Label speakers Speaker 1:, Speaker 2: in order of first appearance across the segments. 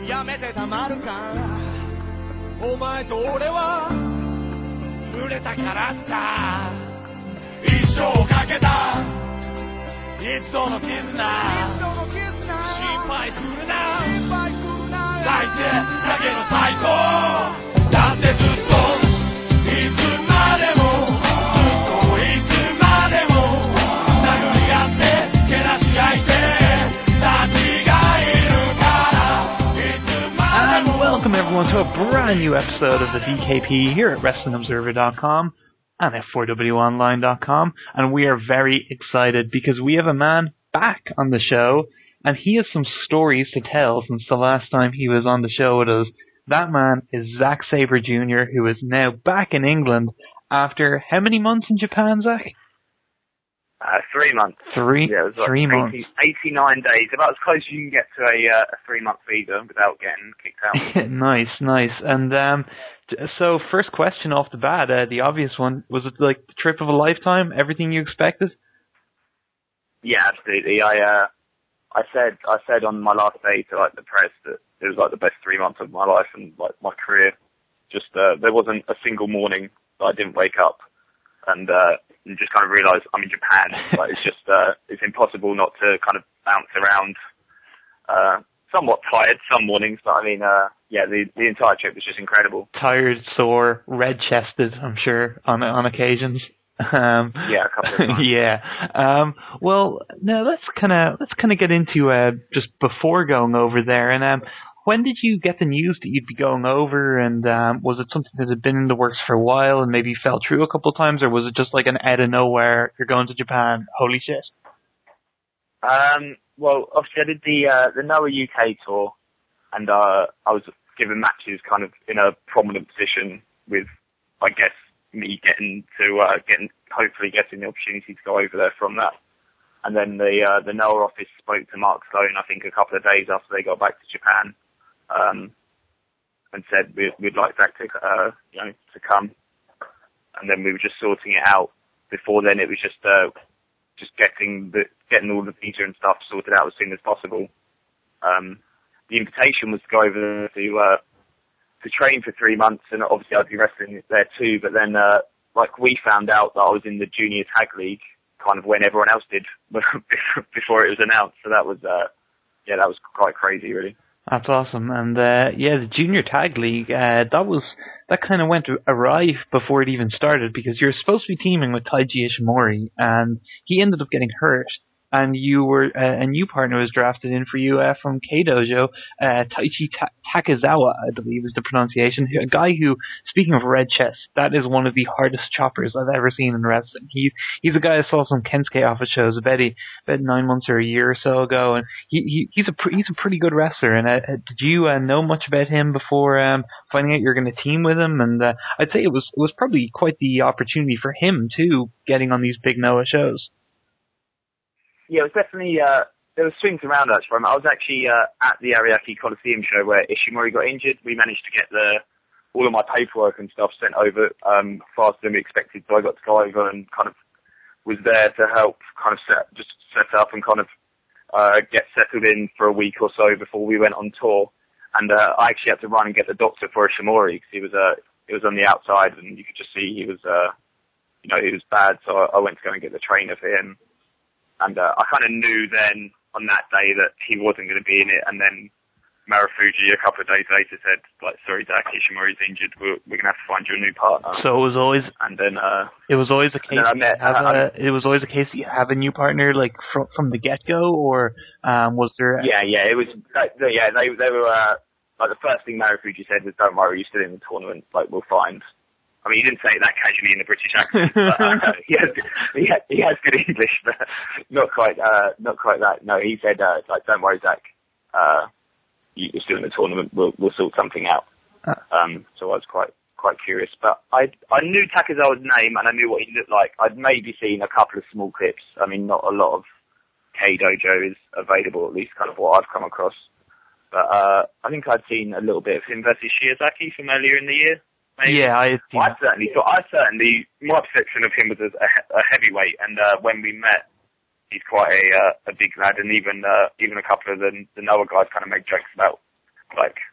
Speaker 1: やめてたまるかお前と俺は売れたからさ一生かけた一度の絆心配するな最低だけの最高だってずっといつまでもずっといつまでも殴り合ってけなし合いて
Speaker 2: And welcome everyone to a brand new episode of the DKP here at WrestlingObserver.com and F4WOnline.com, and we are very excited because we have a man back on the show, and he has some stories to tell since the last time he was on the show with us. That man is Zack Sabre Jr., who is now back in England after how many months in Japan, Zack?
Speaker 3: 3 months. Yeah, it was like
Speaker 2: 3 months.
Speaker 3: 89 days. About as close as you can get to a 3-month visa without getting kicked out.
Speaker 2: Nice. And so first question off the bat, the obvious one, was it like the trip of a lifetime? Everything you expected?
Speaker 3: Yeah, absolutely. I said on my last day to like the press that it was like the best 3 months of my life and like my career. Just there wasn't a single morning that I didn't wake up and just kind of realised I'm in Japan. Like it's just it's impossible not to kind of bounce around. Somewhat tired some mornings, but I mean, yeah, the entire trip was just incredible.
Speaker 2: Tired, sore, red-chested, I'm sure, on occasions.
Speaker 3: Yeah, a couple of times.
Speaker 2: Yeah. Well, now let's kind of get into just before going over there. And when did you get the news that you'd be going over? And was it something that had been in the works for a while and maybe fell through a couple of times, or was it just like an out of nowhere? You're going to Japan. Holy shit.
Speaker 3: Well, obviously I did the Noah UK tour, and I was given matches kind of in a prominent position with, I guess, me hopefully getting the opportunity to go over there from that. And then the Noah office spoke to Mark Sloan, I think a couple of days after they got back to Japan, and said we'd like Zack to come. And then we were just sorting it out. Before then, it was just getting all the visa and stuff sorted out as soon as possible. The invitation was to go over to train for 3 months, and obviously I'd be wrestling there too. But then, we found out that I was in the junior tag league kind of when everyone else did before it was announced. So that was that was quite crazy, really.
Speaker 2: That's awesome. And the junior tag league, that kind of went awry before it even started, because you're supposed to be teaming with Taiji Ishimori, and he ended up getting hurt. And you were a new partner was drafted in for you from K-Dojo, Taichi Takezawa, I believe is the pronunciation. A guy who, speaking of red chest, that is one of the hardest choppers I've ever seen in wrestling. He's a guy I saw some Kensuke office shows about 9 months or a year or so ago, and he's a pretty good wrestler. And did you know much about him before finding out you're going to team with him? And I'd say it was probably quite the opportunity for him too, getting on these big Noah shows.
Speaker 3: Yeah, it was definitely, there were swings around that for him. I was actually at the Ariake Coliseum show where Ishimori got injured. We managed to get all of my paperwork and stuff sent over faster than we expected, so I got to go over and kind of was there to help kind of set up and kind of get settled in for a week or so before we went on tour. And I actually had to run and get the doctor for Ishimori because he was on the outside and you could just see he was he was bad, so I went to go and get the trainer for him. And I kind of knew then on that day that he wasn't going to be in it. And then Marufuji a couple of days later said, sorry, Zack, Ishimori's injured. We're going to have to find you a new partner.
Speaker 2: So it was always.
Speaker 3: And then
Speaker 2: it was always a case. It was always a case that you have a new partner like from the get go, or was there?
Speaker 3: Yeah. It was. Yeah, they were the first thing Marufuji said was, "Don't worry, you're still in the tournament. We'll find." I mean, he didn't say that casually in a British accent, but he has good English, but not quite that. No, he said, don't worry, Zack, you're still in the tournament, we'll sort something out. So I was quite curious, but I knew Takezawa's name and I knew what he looked like. I'd maybe seen a couple of small clips. I mean, not a lot of K-Dojo is available, at least kind of what I've come across. But I think I'd seen a little bit of him versus Shiozaki from earlier in the year. Maybe. Yeah, I certainly thought. My perception of him was as a heavyweight, and when we met, he's quite a big lad, and even a couple of the Noah guys kind of make jokes about like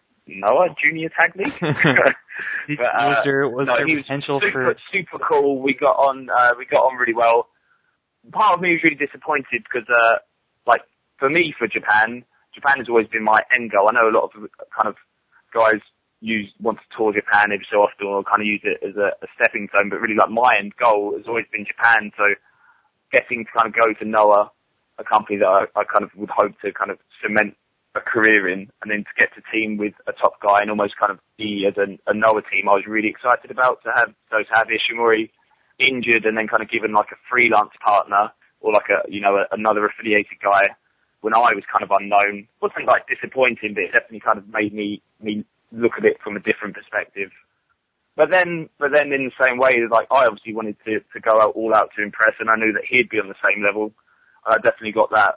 Speaker 3: Noah Junior Tag League.
Speaker 2: Was there potential
Speaker 3: for super cool? We got on really well. Part of me was really disappointed because, like, for me, for Japan has always been my end goal. I know a lot of kind of guys want to tour Japan every so often or kind of use it as a stepping stone, but really, like, my end goal has always been Japan. So getting to kind of go to Noah, a company that I kind of would hope to kind of cement a career in, and then to get to team with a top guy and almost kind of be as a Noah team, I was really excited about. To have Ishimori injured and then kind of given like a freelance partner or like another affiliated guy when I was kind of unknown wasn't like disappointing, but it definitely kind of made me look at it from a different perspective. But then in the same way, like, I obviously wanted to go out all out to impress, and I knew that he'd be on the same level. I definitely got that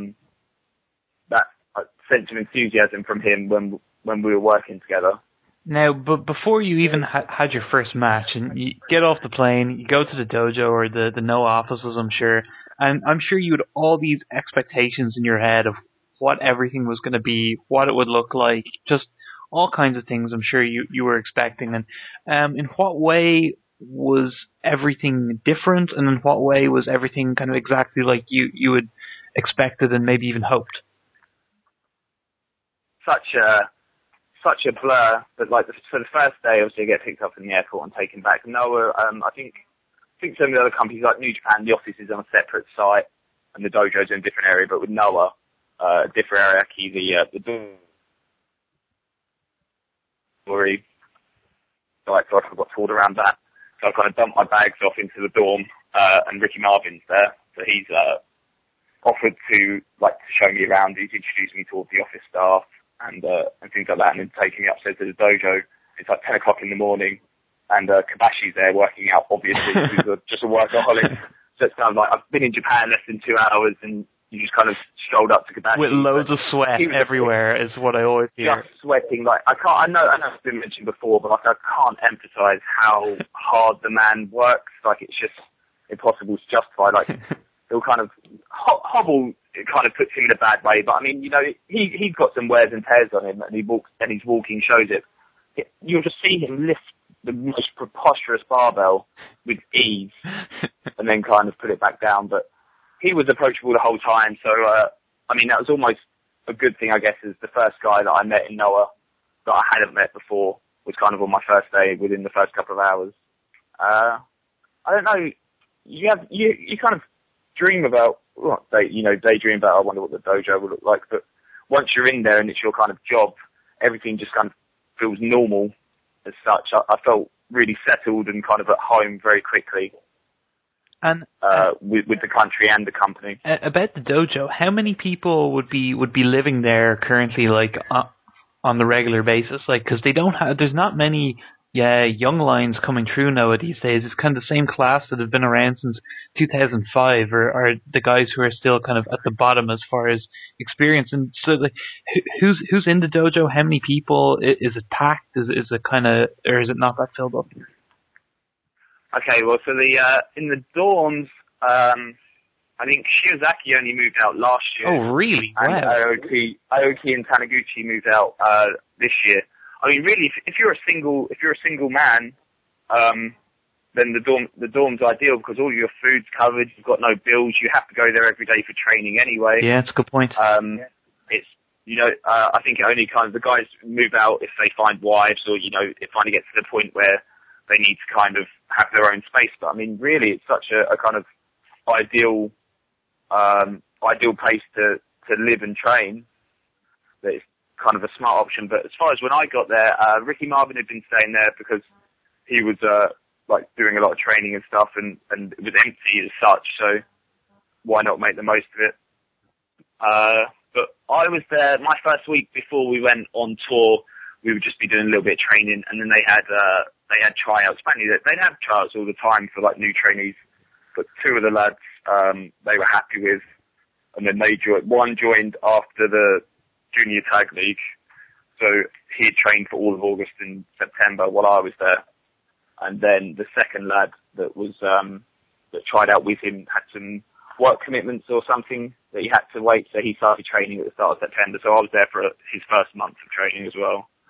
Speaker 3: sense of enthusiasm from him when we were working together.
Speaker 2: Now, but before you even had your first match, and you get off the plane, you go to the dojo or the Noah offices, I'm sure, and I'm sure you had all these expectations in your head of what everything was going to be, what it would look like, just all kinds of things I'm sure you were expecting. And in what way was everything different, and in what way was everything kind of exactly like you had expected and maybe even hoped?
Speaker 3: Such a blur, but like for the first day, obviously I get picked up in the airport and taken back. Noah, I think some of the other companies like New Japan, the office is on a separate site and the dojo's in a different area, but with Noah, a different area, the story, so I got toured around that. So I kind of dumped my bags off into the dorm, and Ricky Marvin's there, so he's offered to show me around. He's introduced me to all the office staff and things like that, and then taking me upstairs to the dojo. It's like 10 o'clock in the morning, and Kabashi's there working out, obviously, who's just a workaholic. So it's kind of like, I've been in Japan less than 2 hours, and you just kind of strolled up to Kabashi.
Speaker 2: With loads of sweat everywhere is what I always hear.
Speaker 3: Just sweating. Like, I know it's been mentioned before, but like, I can't emphasize how hard the man works. Like, it's just impossible to justify. Like, he'll kind of hobble. It kind of puts him in a bad way, but I mean, he's got some wears and tears on him, and his walking shows it. You'll just see him lift the most preposterous barbell with ease, and then kind of put it back down. But he was approachable the whole time, so I mean, that was almost a good thing, I guess, as the first guy that I met in Noah that I hadn't met before was kind of on my first day within the first couple of hours. I don't know. You kind of dream about, daydream about, I wonder what the dojo would look like, but once you're in there and it's your kind of job, everything just kind of feels normal as such. I felt really settled and kind of at home very quickly. And with the country and the company.
Speaker 2: About the dojo, how many people would be living there currently, like on the regular basis? Like, because there's not many young lines coming through now these days. It's kind of the same class that have been around since 2005, or are the guys who are still kind of at the bottom as far as experience. And so, like, who's in the dojo? How many people? Is it packed? Is it kind of, or is it not that filled up?
Speaker 3: Okay, well, so in the dorms, I think Shiozaki only moved out last year.
Speaker 2: Oh, really?
Speaker 3: And
Speaker 2: wow.
Speaker 3: Aoki and Taniguchi moved out this year. I mean, really, if you're a single man, then the dorm's ideal because all your food's covered. You've got no bills. You have to go there every day for training anyway.
Speaker 2: Yeah, that's a good point.
Speaker 3: It's I think it only kind of the guys move out if they find wives or it finally gets to the point where they need to kind of have their own space. But I mean, really, it's such a kind of ideal place to live and train that it's kind of a smart option. But as far as when I got there, Ricky Marvin had been staying there because he was doing a lot of training and stuff, and it was empty as such. So why not make the most of it? But I was there my first week before we went on tour. We would just be doing a little bit of training, and then they had tryouts. Apparently, they'd have tryouts all the time for new trainees. But two of the lads they were happy with, and then one joined after the Junior Tag League, so he had trained for all of August and September while I was there. And then the second lad that was that tried out with him had some work commitments or something that he had to wait, so he started training at the start of September. So I was there for his first month of training as well.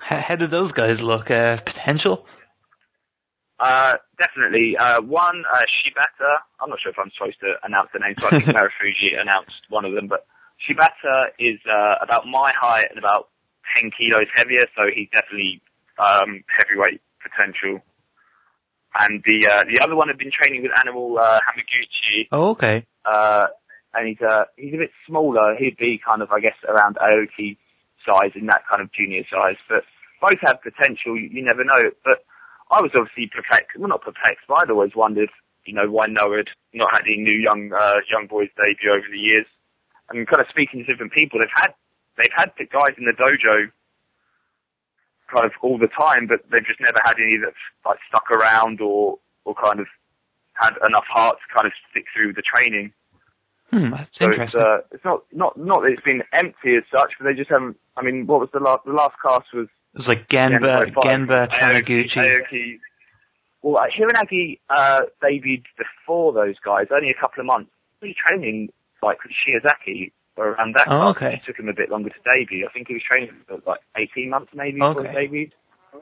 Speaker 2: How did those guys look? Potential?
Speaker 3: Definitely. One, Shibata. I'm not sure if I'm supposed to announce the name, so I think Marufuji announced one of them, but Shibata is about my height and about 10 kilos heavier, so he's definitely heavyweight potential. And the other one had been training with Animal Hamaguchi.
Speaker 2: Oh, okay.
Speaker 3: And he's a bit smaller. He'd be kind of, I guess, around Aoki size in that kind of junior size. But both have potential. You never know. But I was obviously perplexed. Well, not perplexed, but I'd always wondered, why Noah had not had any new young boys debut over the years. And kind of speaking to different people, they've had guys in the dojo kind of all the time, but they've just never had any that like stuck around or kind of had enough heart to kind of stick through the training.
Speaker 2: That's interesting.
Speaker 3: It's not that it's been empty as such, but they just haven't. I mean, what was the last cast was?
Speaker 2: It was like Genba, Taniguchi.
Speaker 3: Aoki. Well, Hiranagi debuted before those guys, only a couple of months. He was training like Shiozaki or around that time.
Speaker 2: Okay.
Speaker 3: It took him a bit longer to debut. I think he was training for like 18 months maybe before he debuted.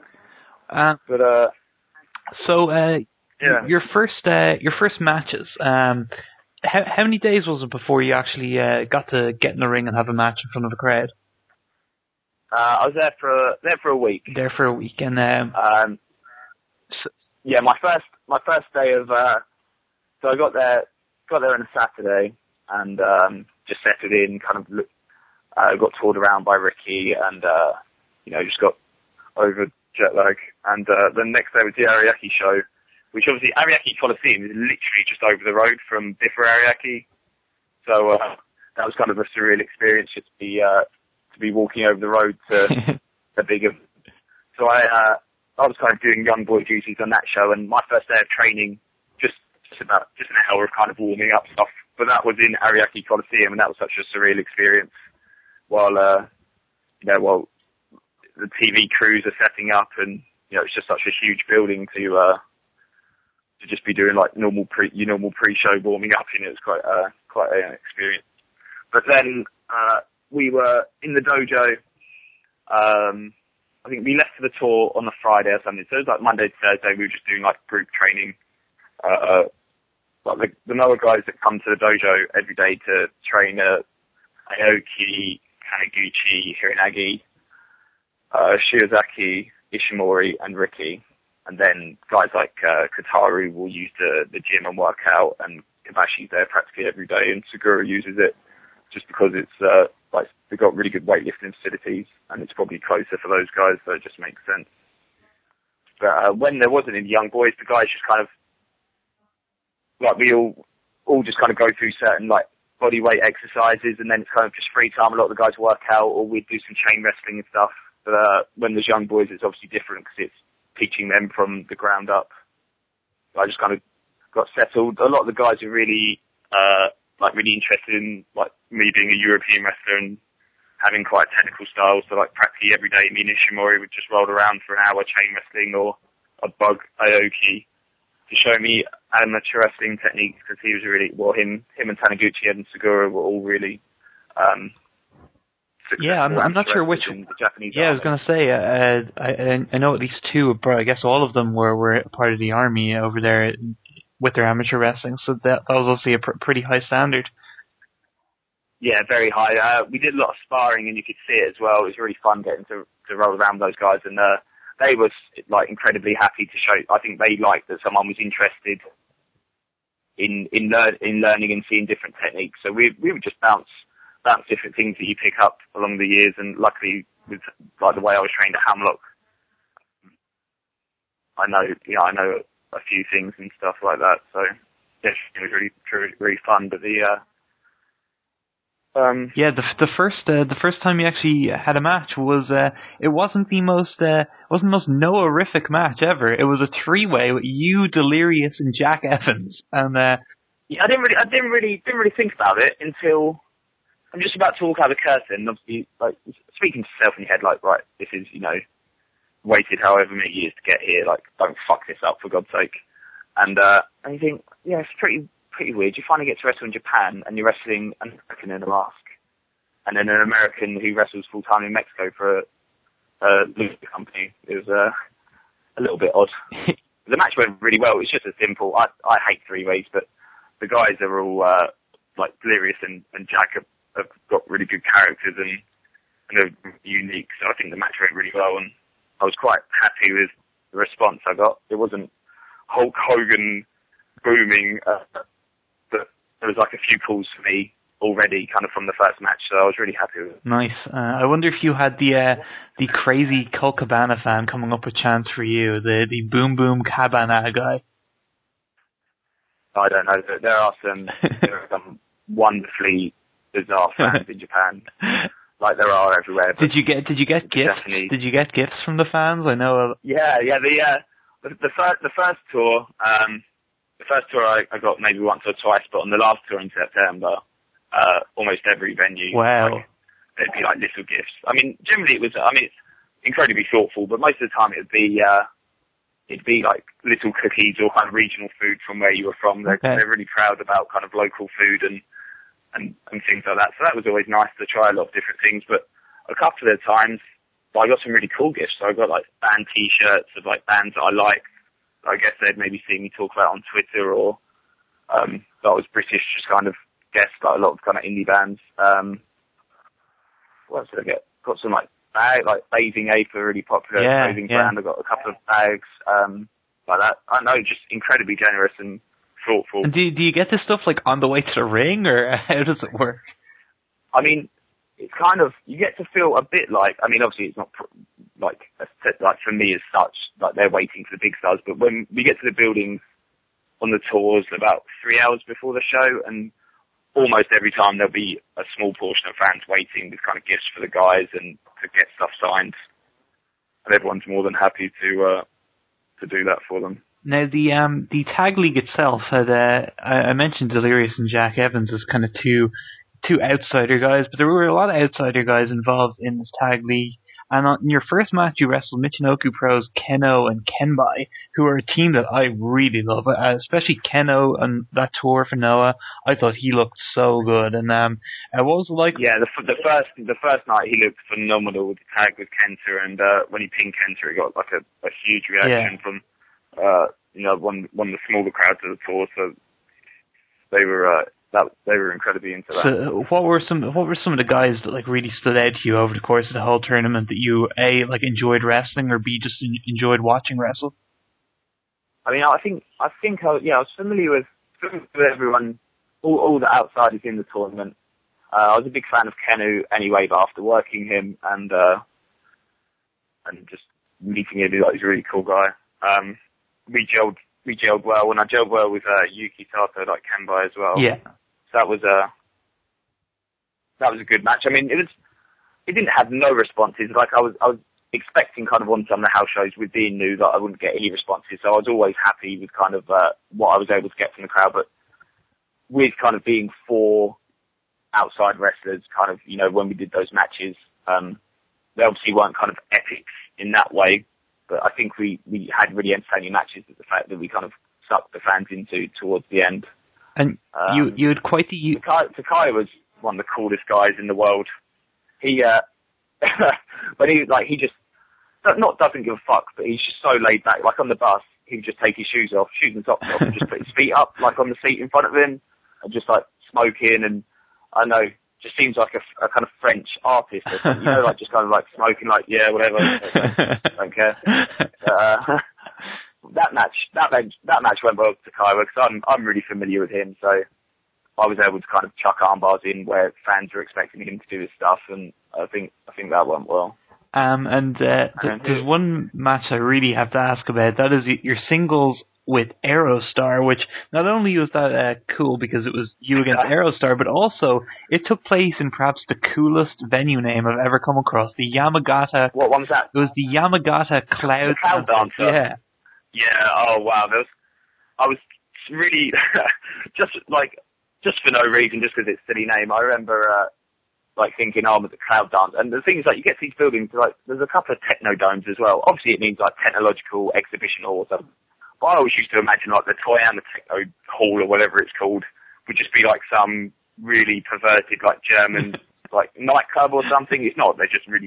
Speaker 2: Your first matches. How many days was it before you actually got to get in the ring and have a match in front of a crowd?
Speaker 3: I was there for a week.
Speaker 2: There for a week, and
Speaker 3: my first day of so I got there on a Saturday and just settled in, kind of got toured around by Ricky and just got over jet lag, and the next day was the Ariake show, which obviously Ariake Coliseum is literally just over the road from Differ Ariake, so that was kind of a surreal experience just to be walking over the road to a bigger. So I was kind of doing young boy duties on that show, and my first day of training, just an hour of kind of warming up stuff. But that was in Ariake Coliseum, and that was such a surreal experience. While the TV crews are setting up, and it's just such a huge building to just be doing like normal pre-show warming up. It was quite an experience. But then we were in the dojo. I think we left for the tour on the Friday or something. So it was like Monday to Thursday. We were just doing like group training. Like the Noah guys that come to the dojo every day to train Aoki, Taniguchi, Hiranagi, Shiozaki, Ishimori, and Ricky. And then guys like Kataru will use the gym and work out, and Kabashi's there practically every day, and Segura uses it just because it's they've got really good weightlifting facilities, and it's probably closer for those guys, so it just makes sense. But when there wasn't any young boys, the guys just kind of we all just kind of go through certain like body weight exercises, and then it's kind of just free time. A lot of the guys work out, or we'd do some chain wrestling and stuff. But when there's young boys, it's obviously different because it's teaching them from the ground up. So I just kind of got settled. A lot of the guys are really really interested in like me being a European wrestler and having quite a technical style. So like practically every day, me and Ishimori would just roll around for an hour chain wrestling, or I'd bug Aoki to show me amateur wrestling techniques, because he was really, him and Taniguchi and Segura were all really successful.
Speaker 2: Yeah, I'm not sure which.
Speaker 3: In the Japanese
Speaker 2: I was going to say, I know at least two, but I guess all of them were part of the army over there with their amateur wrestling, so that was obviously a pretty high standard.
Speaker 3: Yeah, very high. We did a lot of sparring, and you could see it as well. It was really fun getting to roll around with those guys, and they were like incredibly happy to show. I think they liked that someone was interested in learning and seeing different techniques. So we would just bounce different things that you pick up along the years, and luckily with like the way I was trained at Hamlock, I know a few things and stuff like that. So yes, it was really fun. But
Speaker 2: the first time you actually had a match was it wasn't the most Noah-rific match ever. It was a 3-way with you, Delirious, and Jack Evans. And
Speaker 3: I didn't really think about it until I'm just about to walk out the curtain. Obviously, like speaking to yourself in your head, like, right, this is waited however many years to get here. Like, don't fuck this up for God's sake. And you think, yeah, it's pretty weird. You finally get to wrestle in Japan, and you're wrestling an American in a mask, and then an American who wrestles full time in Mexico for Luke Company. It was a little bit odd. The match went really well. It's just as simple. I hate three-ways, but the guys are all like Delirious and Jack have got really good characters and they're unique. So I think the match went really well, and I was quite happy with the response I got. It wasn't Hulk Hogan booming, but there was like a few calls for me already kind of from the first match, so I was really happy with it.
Speaker 2: Nice. I wonder if you had the crazy Colt Cabana fan coming up with chants for you, the Boom Boom Cabana guy.
Speaker 3: I don't know. There are some wonderfully bizarre fans in Japan, like there are everywhere.
Speaker 2: Did you get gifts? Did you get gifts from the fans? I know.
Speaker 3: Yeah. The first tour, I got maybe once or twice, but on the last tour in September, almost every venue.
Speaker 2: Wow.
Speaker 3: There'd be like little gifts. I mean, generally it's incredibly thoughtful, but most of the time it'd be like little cookies or kind of regional food from where you were from. They're really proud about kind of local food and things like that. So that was always nice to try a lot of different things. But a couple of times I got some really cool gifts. So I got like band t-shirts of like bands that I liked. I guess they'd maybe seen me talk about on Twitter, or that was British, just kind of guessed like a lot of kind of indie bands. What else did I get? Got some like Bathing Ape, a really popular clothing brand. I got a couple of bags like that. I know, just incredibly generous and thoughtful.
Speaker 2: And do you get this stuff like on the way to the ring, or how does it work?
Speaker 3: I mean, it's kind of, you get to feel a bit like, I mean, obviously it's not like for me as such, like they're waiting for the big stars, but when we get to the buildings on the tours about 3 hours before the show, and almost every time there'll be a small portion of fans waiting with kind of gifts for the guys and to get stuff signed, and everyone's more than happy to do that for them.
Speaker 2: Now the tag league itself had I mentioned Delirious and Jack Evans as kind of two outsider guys, but there were a lot of outsider guys involved in this tag league. And in your first match, you wrestled Michinoku Pros Keno and Kenbai, who are a team that I really love, especially Keno on that tour for Noah. I thought he looked so good. And what was it like? Yeah,
Speaker 3: the first night he looked phenomenal with the tag with Kenta, and when he pinned Kenta, he got like a huge reaction from one of the smaller crowds of the tour. So they were incredibly into that.
Speaker 2: So what were some of the guys that like really stood out to you over the course of the whole tournament that you A, like enjoyed wrestling, or B, just enjoyed watching wrestle?
Speaker 3: I mean, I think I was familiar with everyone, all the outsiders in the tournament. I was a big fan of Kenu anyway, but after working him and just meeting him, he's a really cool guy. We gelled well, and I gelled well with Yuki Sato, like Kenbai as well.
Speaker 2: Yeah.
Speaker 3: So that was a good match. I mean, it didn't have no responses. Like I was expecting kind of on some of the house shows with being new that I wouldn't get any responses. So I was always happy with kind of what I was able to get from the crowd. But with kind of being 4 outside wrestlers, kind of, when we did those matches, they obviously weren't kind of epics in that way. But I think we had really entertaining matches with the fact that we kind of sucked the fans into towards the end.
Speaker 2: And you had quite the...
Speaker 3: Takai was one of the coolest guys in the world. He, but he just, not doesn't give a fuck, but he's just so laid back. Like on the bus, he would just take his shoes and socks off, and just put his feet up, like on the seat in front of him, and just like smoking, and I don't know, just seems like a kind of French artist or something, like just kind of like smoking, like, yeah, whatever, don't care. That match went well to Kaiwa, because I'm really familiar with him, so I was able to kind of chuck armbars in where fans were expecting him to do his stuff, and I think that went well.
Speaker 2: There's one match I really have to ask about. That is your singles with Aerostar, which not only was that cool because it was you against Aerostar, but also it took place in perhaps the coolest venue name I've ever come across, the Yamagata.
Speaker 3: What one was that?
Speaker 2: It was the Yamagata Cloud
Speaker 3: Dancer.
Speaker 2: Yeah.
Speaker 3: Yeah. Oh wow. I was really just for no reason, just because it's a silly name. I remember thinking, with the Cloud Dance, and the thing is, like, you get to these buildings, like there's a couple of techno domes as well. Obviously, it means like technological exhibition hall or something. But I always used to imagine like the Toy and the Techno Hall or whatever it's called would just be like some really perverted like German like nightclub or something. It's not. They're just really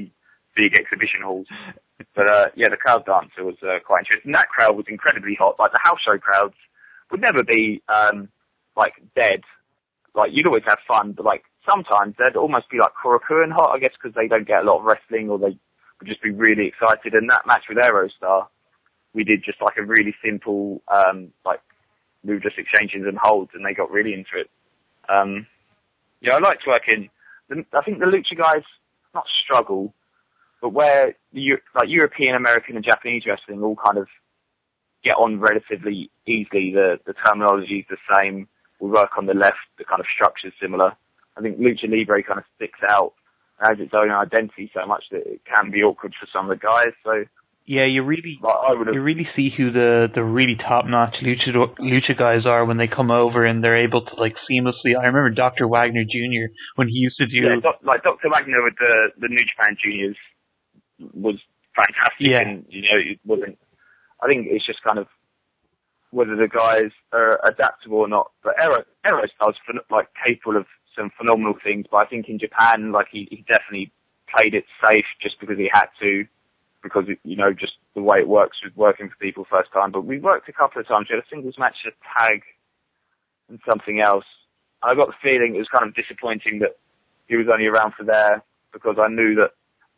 Speaker 3: big exhibition halls. But the crowd dancer was quite interesting. That crowd was incredibly hot. Like the house show crowds would never be like dead. Like you'd always have fun, but like sometimes they'd almost be like Korakuen hot, I guess, because they don't get a lot of wrestling, or they would just be really excited. And that match with Aerostar, we did just like a really simple like we were just exchanging some holds, and they got really into it. I liked working. I think the Lucha guys not struggle, but where like European, American, and Japanese wrestling all kind of get on relatively easily. The terminology is the same. We work on the left. The kind of structure is similar. I think Lucha Libre kind of sticks out, has its own identity so much that it can be awkward for some of the guys. So.
Speaker 2: Yeah, you really see who the really top-notch lucha guys are when they come over and they're able to like seamlessly. I remember Dr. Wagner Jr. when he used to do
Speaker 3: like Dr. Wagner with the New Japan Juniors was fantastic.
Speaker 2: Yeah.
Speaker 3: And it wasn't. I think it's just kind of whether the guys are adaptable or not. But Aerostar's like capable of some phenomenal things. But I think in Japan, like he definitely played it safe just because he had to. Because, just the way it works with working for people first time. But we worked a couple of times. We had a singles match, a tag, and something else. I got the feeling it was kind of disappointing that he was only around for there, because I knew that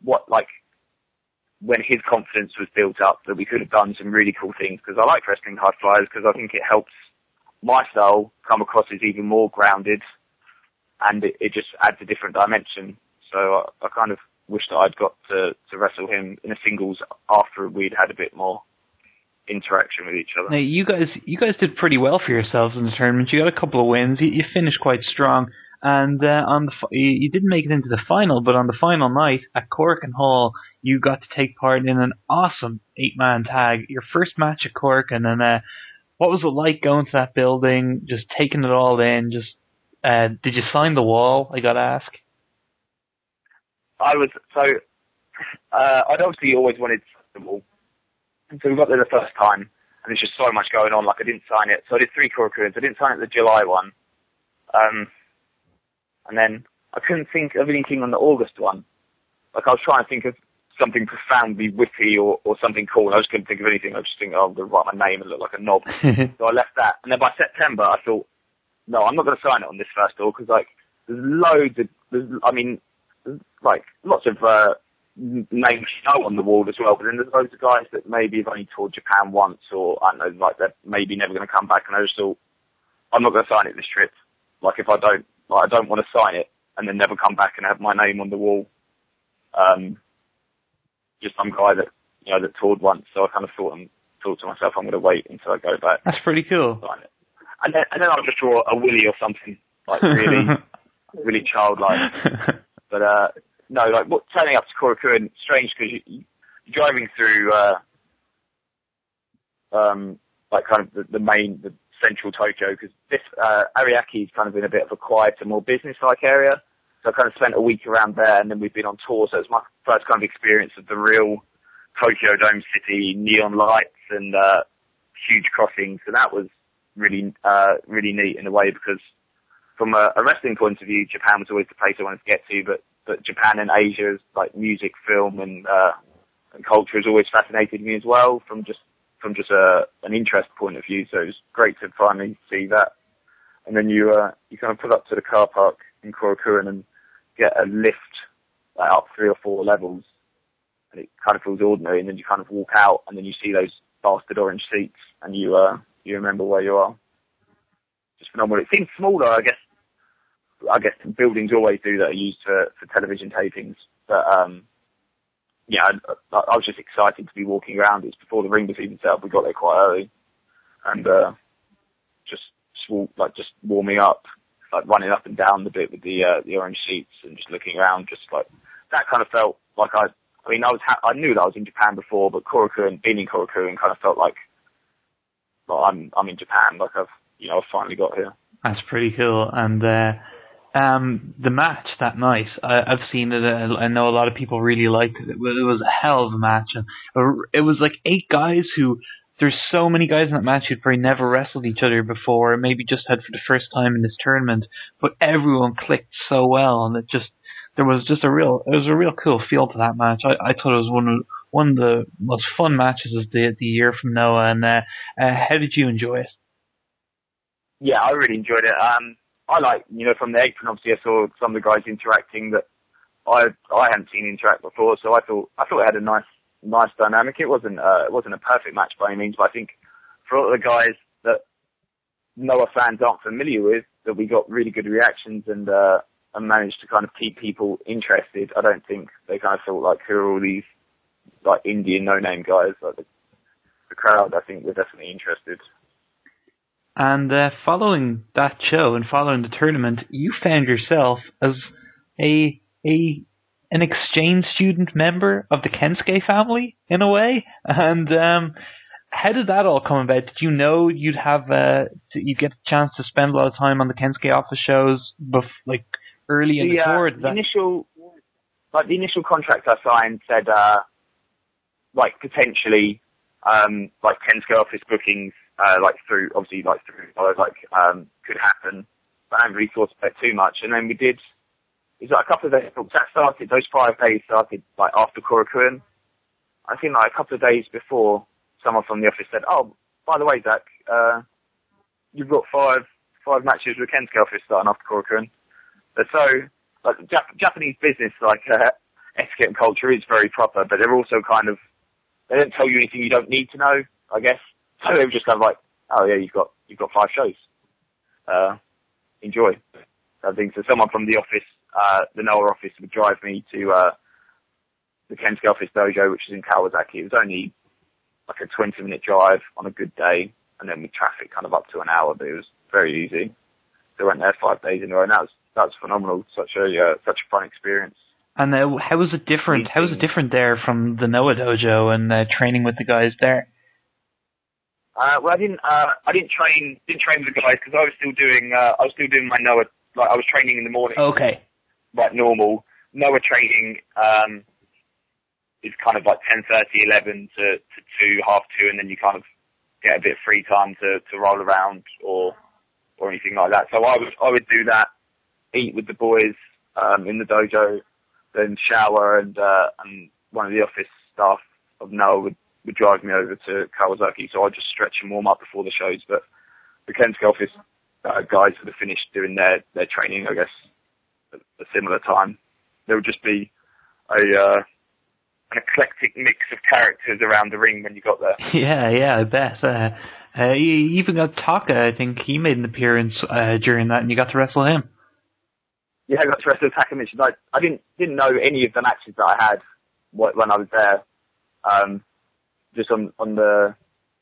Speaker 3: when his confidence was built up, that we could have done some really cool things. Because I like wrestling high flyers, because I think it helps my style come across as even more grounded, and it just adds a different dimension. So I kind of wish that I'd got to wrestle him in a singles after we'd had a bit more interaction with each other.
Speaker 2: Now, you guys did pretty well for yourselves in the tournament. You got a couple of wins. You finished quite strong, and you didn't make it into the final. But on the final night at Korakuen Hall, you got to take part in an awesome 8-man tag. Your first match at Korakuen, and what was it like going to that building, just taking it all in? Did you sign the wall? I got to ask.
Speaker 3: I'd obviously always wanted them all. And so we got there the first time, and there's just so much going on, like I didn't sign it. So I did 3 Korakuens. I didn't sign it the July one. And then I couldn't think of anything on the August one. Like I was trying to think of something profoundly witty or something cool, and I just couldn't think of anything. I was just thinking, I'm going to write my name and look like a knob. So I left that. And then by September, I thought, no, I'm not going to sign it on this first tour, because like, there's lots of names on the wall as well, but then there's loads of guys that maybe have only toured Japan once, or I don't know, like they're maybe never going to come back, and I just thought, I'm not going to sign it this trip. Like if I don't want to sign it and then never come back and have my name on the wall. Just some guy that that toured once, so I kind of thought to myself, I'm going to wait until I go back.
Speaker 2: That's pretty cool.
Speaker 3: Sign it. And then I'll just draw a willy or something, like really, really childlike. But no, like turning up to Korakuen, strange because you're driving through like kind of the central Tokyo, because this Ariake is kind of in a bit of a quieter, more business-like area. So I kind of spent a week around there, and then we've been on tour. So it's my first kind of experience of the real Tokyo Dome City, neon lights and huge crossings. So that was really neat in a way, because from a wrestling point of view, Japan was always the place I wanted to get to, but Japan and Asia, like music, film, and culture, has always fascinated me as well from just an interest point of view. So it was great to finally see that. And then you kind of pull up to the car park in Korakuen and get a lift up 3 or 4 levels, and it kind of feels ordinary. And then you kind of walk out, and then you see those bastard orange seats, and you remember where you are. Just phenomenal. It seems smaller, I guess buildings always do that, are used for television tapings. But I was just excited to be walking around. It's before the ring was even set up. We got there quite early, and just warming up, like running up and down the bit with the orange seats and just looking around. Just like that kind of felt like I knew that I was in Japan before, but being in Korakuen kind of felt like I'm in Japan. Like I've finally got here.
Speaker 2: That's pretty cool. And the match that night, I've seen it. I know a lot of people really liked it. It was a hell of a match. And it was like 8 guys who, there's so many guys in that match who'd probably never wrestled each other before, maybe just had for the first time in this tournament, but everyone clicked so well, and it just, there was just a real cool feel to that match. I thought it was one of the most fun matches of the year from Noah. And how did you enjoy it?
Speaker 3: Yeah, I really enjoyed it. I like, from the apron, obviously I saw some of the guys interacting that I hadn't seen interact before, so I thought it had a nice dynamic. It wasn't a perfect match by any means, but I think for all the guys that Noah fans aren't familiar with, that we got really good reactions and managed to kind of keep people interested. I don't think they kind of felt like, who are all these like Indian no-name guys? Like the crowd, I think, were definitely interested.
Speaker 2: And following that show and following the tournament, you found yourself as an exchange student member of the Kensuke family, in a way. And how did that all come about? Did you know you'd you'd get a chance to spend a lot of time on the Kensuke office shows, early in the tour?
Speaker 3: The initial contract I signed said, potentially, Kensuke office bookings, through could happen. But I haven't really thought about it too much. And then we did, it was a couple of days, those 5 days started after Korakuen. I think a couple of days before, someone from the office said, "Oh, by the way, Zach, you've got five matches with Kensuke office starting after Korakuen." So, Japanese business, etiquette and culture is very proper, but they're also they don't tell you anything you don't need to know, I guess. So they were just "Oh yeah, you've got 5 shows. Enjoy." I think so. Someone from the office, the Noah office, would drive me to the Kensuke office dojo, which is in Kawasaki. It was only a 20-minute drive on a good day, and then with traffic up to an hour, but it was very easy. So I went there 5 days in a row, and that was phenomenal. Such a fun experience. And
Speaker 2: how was it different? How was it different there from the Noah dojo and training with the guys there?
Speaker 3: Well, I didn't train with the guys because I was still doing my Noah. I was training in the morning.
Speaker 2: Okay.
Speaker 3: Normal Noah training is 10:30, 11 to 2, half 2, and then you get a bit of free time to roll around or anything like that. So I would do that, eat with the boys in the dojo, then shower, and one of the office staff of Noah would drive me over to Kawasaki, so I'd just stretch and warm up before the shows. But the Kensuke office guys would have finished doing their training, I guess, at a similar time. There would just be an eclectic mix of characters around the ring when you got there.
Speaker 2: Yeah, I bet. You even got Taka, I think he made an appearance during that, and you got to wrestle him.
Speaker 3: Yeah, I got to wrestle Taka. I didn't know any of the matches that I had when I was there. Just on the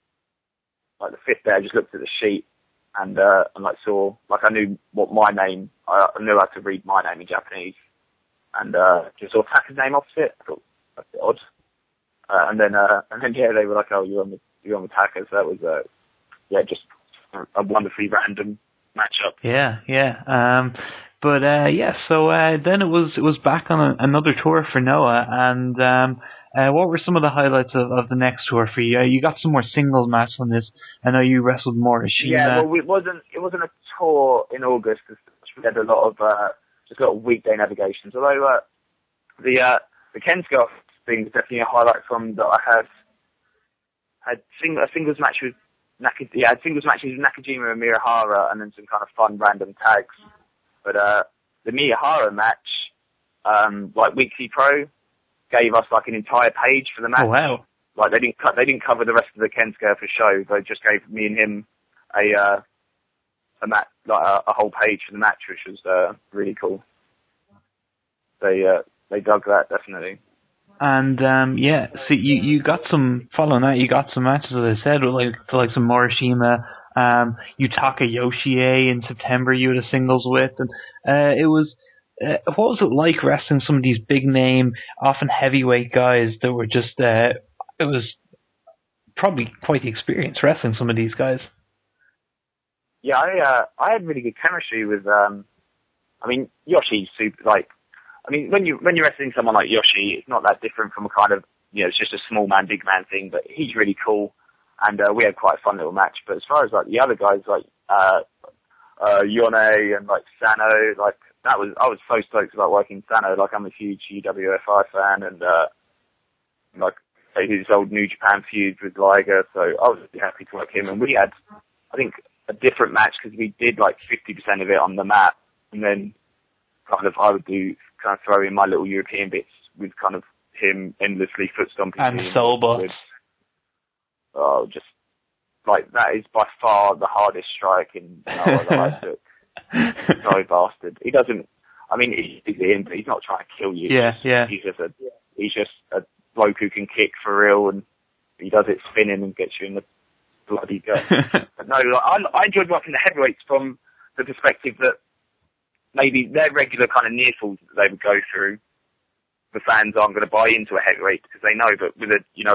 Speaker 3: 5th day, I just looked at the sheet and saw, I knew what my name, I knew how to read my name in Japanese, and just saw Taka's name opposite. I thought, that's a bit odd. And then they were like, "Oh, you're on the Taka." So that was just a wonderfully random matchup.
Speaker 2: Yeah. So then it was back on another tour for Noah, and what were some of the highlights of the next tour for you? You got some more singles matches on this. I know you wrestled Morishima.
Speaker 3: Yeah, well, it wasn't a tour in August. We had a lot of weekday navigations. Although the Kensuke thing was definitely a highlight from that. I had a singles match with singles matches with Nakajima and Miyahara, and then some kind of fun random tags. But the Miyahara match, Weekly Pro, gave us like an entire page for the match.
Speaker 2: Oh wow!
Speaker 3: Like they didn't cover the rest of the Kensuke for show. They just gave me and him a whole page for the match, which was really cool. They dug that definitely.
Speaker 2: And so you got some following that. You got some matches, as I said, with like some Morishima, Yutaka Yoshie in September. You had a singles with, and it was. What was it like wrestling some of these big name, often heavyweight guys that were just? It was probably quite the experience wrestling some of these guys.
Speaker 3: Yeah, I had really good chemistry with. Yoshi's super. When you're wrestling someone like Yoshi, it's not that different from a kind of, it's just a small man, big man thing. But he's really cool, and we had quite a fun little match. But as far as the other guys, Yone and Sano, I was so stoked about working Sano. Like, I'm a huge UWFI fan, and like his old New Japan feud with Liger, so I was really happy to work him. And we had, I think, a different match because we did like 50% of it on the mat, and then kind of I would throw in my little European bits with kind of him endlessly foot stomping
Speaker 2: and Soulbots.
Speaker 3: Oh, just like that is by far the hardest strike in Noah that I took. Sorry, bastard. He doesn't. I mean, he's not trying to kill you.
Speaker 2: Yeah.
Speaker 3: He's just a bloke who can kick for real, and he does it spinning and gets you in the bloody gut. But no, I enjoyed working the heavyweights from the perspective that maybe their regular kind of near falls that they would go through, the fans aren't going to buy into a heavyweight because they know. But with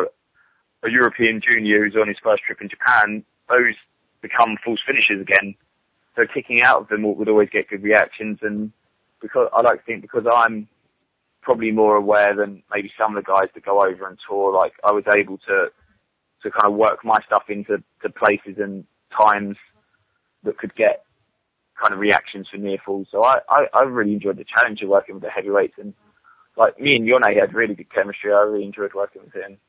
Speaker 3: a European junior who's on his first trip in Japan, those become false finishes again. So kicking out of them would always get good reactions, and because I like to think because I'm probably more aware than maybe some of the guys that go over and tour, like I was able to kind of work my stuff into places and times that could get kind of reactions for near falls. So I really enjoyed the challenge of working with the heavyweights, and like me and Yone had really good chemistry. I really enjoyed working with him.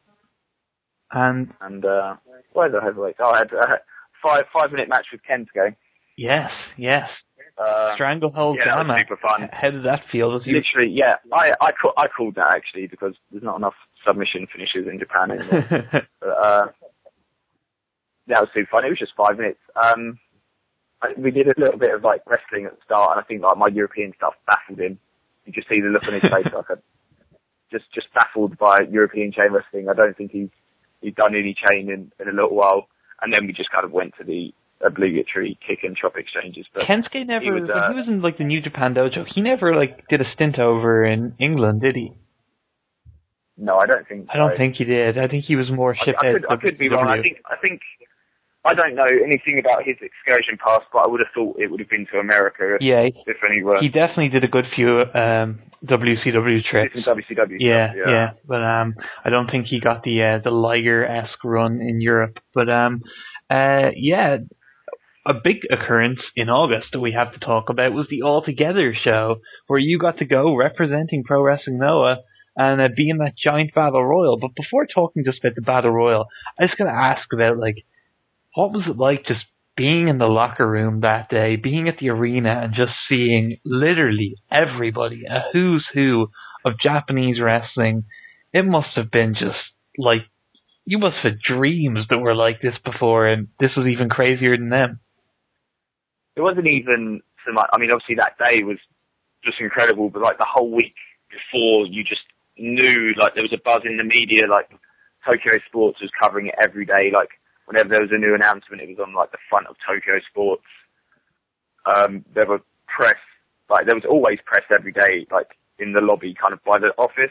Speaker 3: And where's the heavyweights? I had a 5-minute match with Kensuke.
Speaker 2: Yes. Stranglehold
Speaker 3: Gamma.
Speaker 2: Yeah,
Speaker 3: super fun.
Speaker 2: How did that feel?
Speaker 3: Literally, yeah. I called that actually because there's not enough submission finishes in Japan anymore. But, that was super fun. It was just 5 minutes. We did a little bit of like wrestling at the start, and I think like my European stuff baffled him. You just see the look on his face, like just baffled by European chain wrestling. I don't think he'd done any chain in a little while, and then we just kind of went to the obligatory kick and chop exchanges. But
Speaker 2: Kensuke never, when he was in like the New Japan dojo, he never like did a stint over in England, did he?
Speaker 3: No, I don't think so.
Speaker 2: I don't think he did. I think he was more shithead.
Speaker 3: I could be wrong. I think I don't know anything about his excursion past, but I would have thought it would have been to America. If anywhere.
Speaker 2: He definitely did a good few WCW trips.
Speaker 3: WCW.
Speaker 2: Yeah. But I don't think he got the Liger-esque run in Europe. But a big occurrence in August that we have to talk about was the All Together show, where you got to go representing Pro Wrestling Noah and be in that giant battle royal. But before talking just about the battle royal, I just got to ask about like, what was it like just being in the locker room that day, being at the arena and just seeing literally everybody, a who's who of Japanese wrestling? It must have been just like, you must have dreams that were like this before, and this was even crazier than them.
Speaker 3: It wasn't even so much, I mean, obviously that day was just incredible, but like the whole week before, you just knew, like there was a buzz in the media, like Tokyo Sports was covering it every day, like whenever there was a new announcement, it was on like the front of Tokyo Sports. There were press, like there was always press every day, like in the lobby, kind of by the office.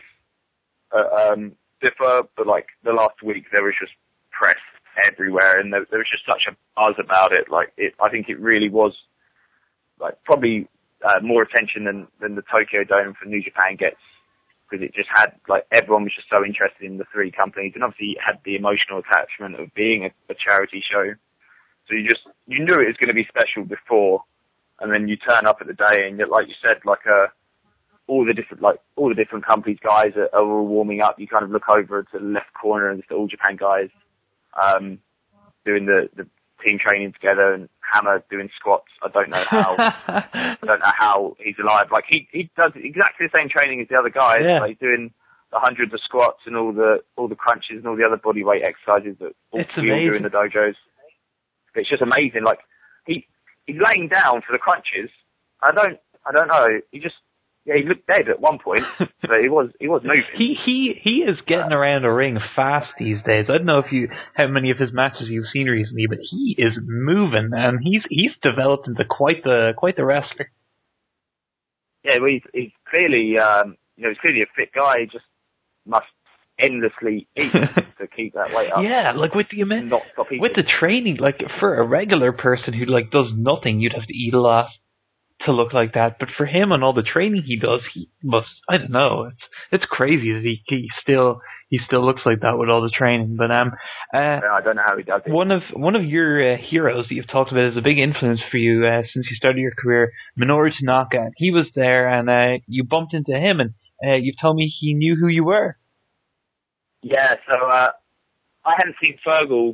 Speaker 3: But like the last week, there was just press everywhere, and there was just such a buzz about it. Like I think it really was like probably more attention than the Tokyo Dome for New Japan gets, because it just had, like, everyone was just so interested in the three companies, and obviously it had the emotional attachment of being a charity show. So you knew it was going to be special before, and then you turn up at the day, and like you said, like all the different companies guys are all warming up. You kind of look over to the left corner, and it's the All Japan guys doing the team training together, and Hammer doing squats. I don't know how he's alive. Like he does exactly the same training as the other guys.
Speaker 2: Yeah.
Speaker 3: Like, he's doing the hundreds of squats and all the crunches and all the other body weight exercises that all do in the dojos. It's just amazing. Like he's laying down for the crunches. I don't know. He looked dead at one point, but he was moving.
Speaker 2: He is getting around a ring fast these days. I don't know how many of his matches you've seen recently, but he is moving, and he's developed into quite the wrestler.
Speaker 3: Yeah, well, he's clearly he's clearly a fit guy. He just must endlessly eat to keep that weight up.
Speaker 2: Yeah, like with the training, like for a regular person who like does nothing, you'd have to eat a lot to look like that. But for him and all the training he does, he must, I don't know, it's crazy that he he still looks like that with all the training. But
Speaker 3: I don't know how he does it.
Speaker 2: One of your heroes that you've talked about as a big influence for you since you started your career, Minoru Tanaka. He was there, and you bumped into him, and you've told me he knew who you were.
Speaker 3: Yeah, so I hadn't seen Fergal.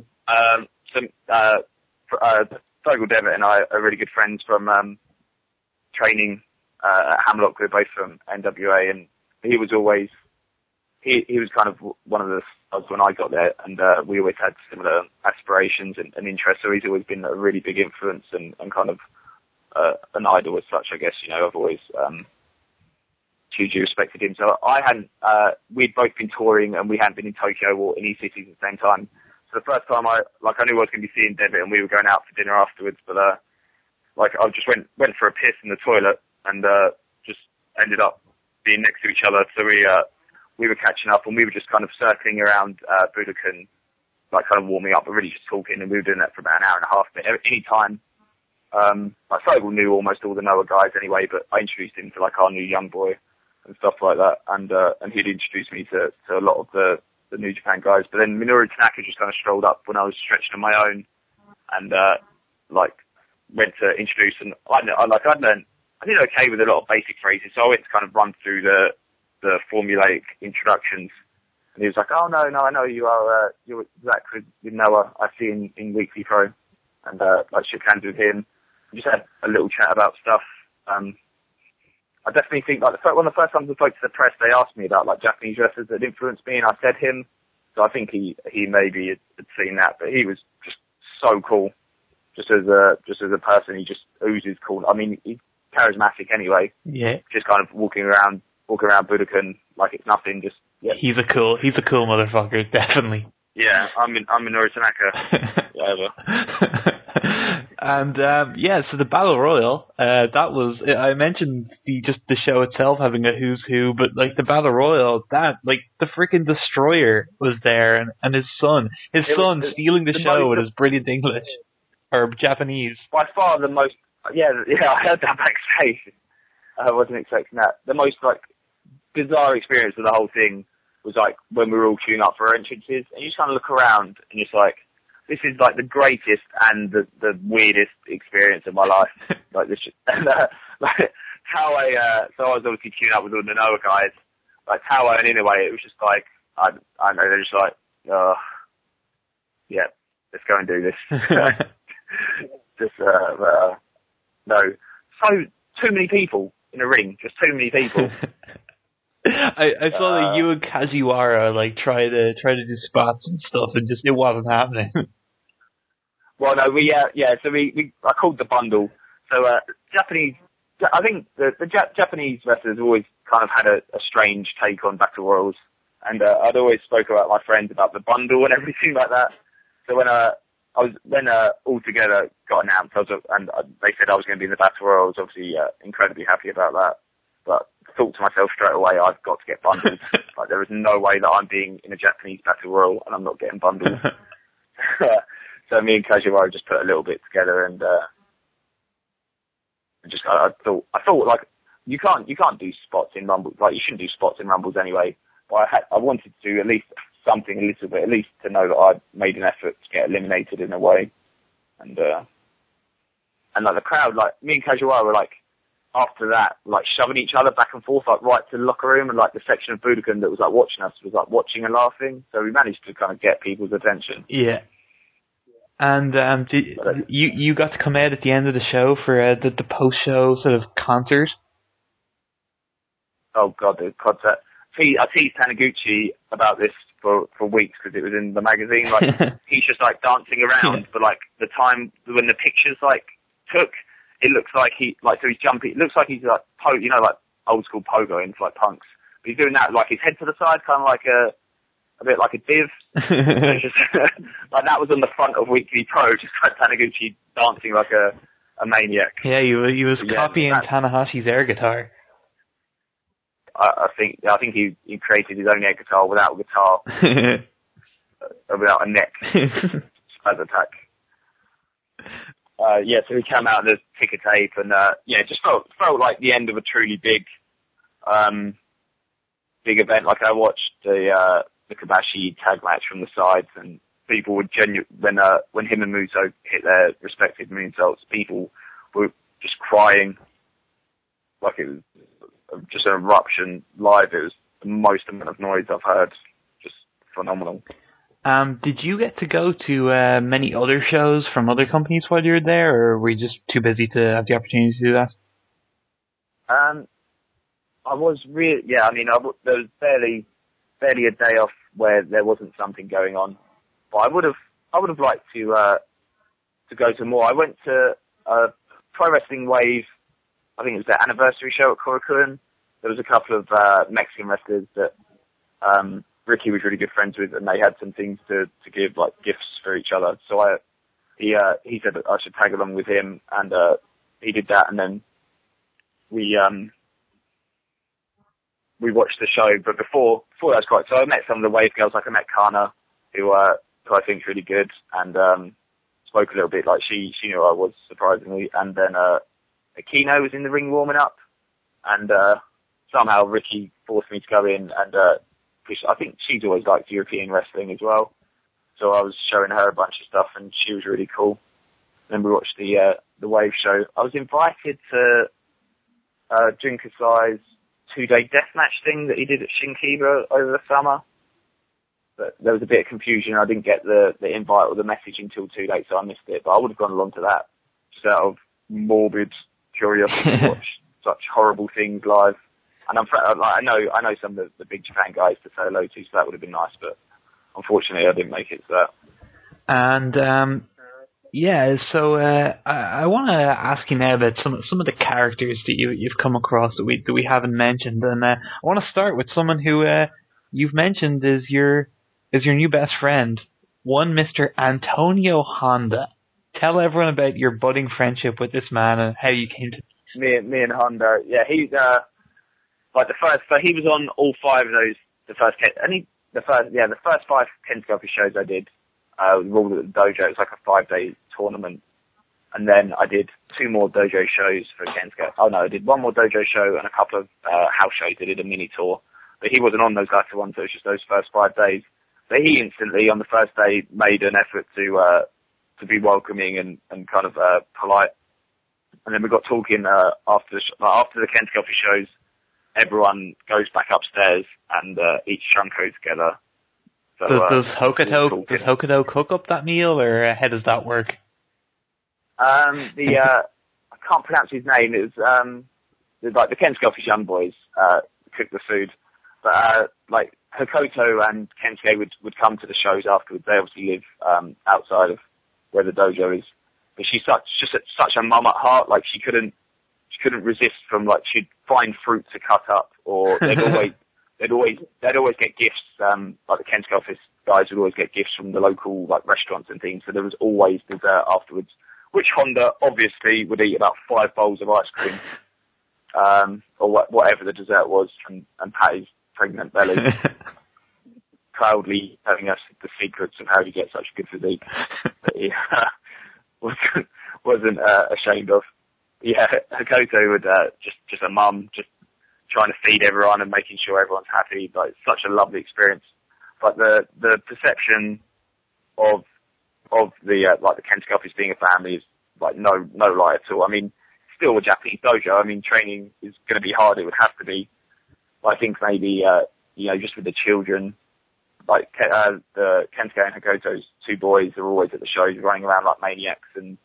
Speaker 3: Fergal Devitt and I are really good friends from training at Hamlock. We're both from NWA, and he was always he was kind of one of the stars when I got there, and we always had similar aspirations and interests. So he's always been a really big influence and kind of an idol as such, I guess. I've always hugely respected him. So I hadn't. We'd both been touring, and we hadn't been in Tokyo or in E-Cities at the same time. So the first time I knew I was going to be seeing Devitt, and we were going out for dinner afterwards. But I just went for a piss in the toilet, and just ended up being next to each other. So we were catching up, and we were just kind of circling around Budokan, kind of warming up, but really just talking. And we were doing that for about an hour and a half. But any time, Fergal knew almost all the Noah guys anyway. But I introduced him to our new young boy and stuff like that, and he'd introduced me to a lot of the New Japan guys. But then Minoru Tanaka just kind of strolled up when I was stretching on my own, and went to introduce. And I did okay with a lot of basic phrases, so I went to kind of run through the formulaic introductions. And he was like, "Oh no, I know you are. You're Zach with Noah. I see in Weekly Pro," and shook hands with him. We just had a little chat about stuff. I definitely think one of the first times I spoke to the press, they asked me about Japanese wrestlers that influenced me, and I said him. So I think he maybe had seen that, but he was just so cool, just as a person. He just oozes cool. I mean, he's charismatic anyway.
Speaker 2: Yeah. Just
Speaker 3: kind of walking around Budokan like it's nothing. Just yeah.
Speaker 2: He's a cool motherfucker, definitely.
Speaker 3: Yeah, I'm in Minoru Tanaka. Whatever.
Speaker 2: And so the Battle Royal, that was, I mentioned the show itself having a who's who, but the Battle Royal, the freaking Destroyer was there, and his son stealing the show with his brilliant English or Japanese.
Speaker 3: By far the most, yeah, I heard that backstage. I wasn't expecting that. The most bizarre experience of the whole thing was when we were all queuing up for our entrances, and you just kind of look around and you're just this is the greatest and the weirdest experience of my life. How so I was obviously queuing up with all the Noah guys, Tower and Inoue. It was just I don't know, they're just yeah, let's go and do this. No, so too many people in a ring, just too many people.
Speaker 2: I saw that you and Kajiwara try to do spots and stuff, and just it wasn't happening.
Speaker 3: Well, no, so I called the bundle. So Japanese, I think the Japanese wrestlers always kind of had a strange take on battle royals, and I'd always spoke about my friends about the bundle and everything like that. So when All Together got announced, and they said I was going to be in the battle royal, I was obviously incredibly happy about that. But I thought to myself straight away, I've got to get bundled. There is no way that I'm being in a Japanese battle royal and I'm not getting bundled. So me and Kajiwara just put a little bit together, and I thought you can't do spots in Rumbles. You shouldn't do spots in Rumbles anyway. But I wanted to do at least something a little bit, at least to know that I'd made an effort to get eliminated in a way. And the crowd, me and Kajiwara were after that, shoving each other back and forth, right to the locker room, and the section of Budokan that was watching us was watching and laughing. So we managed to kind of get people's attention.
Speaker 2: Yeah. And you got to come out at the end of the show for the post-show sort of concert?
Speaker 3: Oh God, the concert. I teased Taniguchi about this for weeks because it was in the magazine. He's just dancing around, but the time when the pictures took, it looks like so he's jumping. It looks like he's old school pogo into punks. But he's doing that his head to the side, kind of a bit like a div. That was on the front of Weekly Pro, just Taniguchi dancing like a maniac.
Speaker 2: Yeah, he was copying Tanahashi's air guitar.
Speaker 3: I think he created his own air guitar without a guitar, without a neck as attack. So he came out and there's ticker tape, and it just felt like the end of a truly big event. I watched the Mikabashi tag match from the sides, and people would when him and Muto hit their respective moonsaults, people were just crying like it was just an eruption live. It was the most amount of noise I've heard. Just phenomenal.
Speaker 2: Did you get to go to many other shows from other companies while you were there, or were you just too busy to have the opportunity to do that?
Speaker 3: I was really, yeah. I mean, there was barely a day off where there wasn't something going on. But I would have liked to go to more. I went to Pro Wrestling Wave. I think it was their anniversary show at Korakuen. There was a couple of Mexican wrestlers that Ricky was really good friends with, and they had some things to give, like gifts for each other. So he said that I should tag along with him, and he did that, and then we watched the show. But before that was quite. So I met some of the Wave girls, like I met Kana, who I think is really good, and spoke a little bit. Like she knew who I was, surprisingly, and then Akino was in the ring warming up, and somehow Ricky forced me to go in, and I think she's always liked European wrestling as well. So I was showing her a bunch of stuff, and she was really cool. Then we watched the Wave show. I was invited to Jun Kasai's 2-day deathmatch thing that he did at Shinkiba over the summer. But there was a bit of confusion. I didn't get the invite or the message until too late, so I missed it. But I would have gone along to that, just out of morbid curiosity to watch such horrible things live. And I know some of the big Japan guys to say hello to, so that would have been nice. But unfortunately, I didn't make it to that.
Speaker 2: And yeah, so I want to ask you now about some of the characters that you've come across that we haven't mentioned, and I want to start with someone who you've mentioned is your new best friend, one Mr. Antonio Honda. Tell everyone about your budding friendship with this man and how you came to
Speaker 3: me and Honda. Yeah, he's like the first. So he was on all 5 of those. The first 5 Kentucky shows I did. Ruled at the dojo. It was like a 5-day tournament, and then I did 2 more dojo shows for Kensuke. Oh no, I did 1 more dojo show and a couple of house shows. I did a mini tour, but he wasn't on those latter ones. So it was just those first 5 days. But he instantly on the first day made an effort to be welcoming and kind of polite. And then we got talking after the Kentucky shows. Everyone goes back upstairs and eats shunko together. So,
Speaker 2: does Hokuto cook up that meal, or how does that work?
Speaker 3: I can't pronounce his name. It was like the Kensuke young boys cook the food, but like Hokuto and Kensuke would come to the shows afterwards. They obviously live outside of where the dojo is, but she's such a mum at heart. Like she couldn't resist from, like, she'd find fruit to cut up, or they'd always get gifts. Like the Kensuke office guys would always get gifts from the local like restaurants and things. So there was always dessert afterwards, which Honda obviously would eat about 5 bowls of ice cream, or whatever the dessert was, and pat his pregnant belly, proudly telling us the secrets of how he gets such good physique that he wasn't ashamed of. Yeah, Hokuto would just a mum, just trying to feed everyone and making sure everyone's happy. Like, it's such a lovely experience. But the perception of the like the Kensuke office being a family is like no lie at all. I mean, still a Japanese dojo. I mean, training is going to be hard. It would have to be. But I think maybe just with the children, like the Kensuke and Hokuto's 2 boys are always at the shows, running around like maniacs and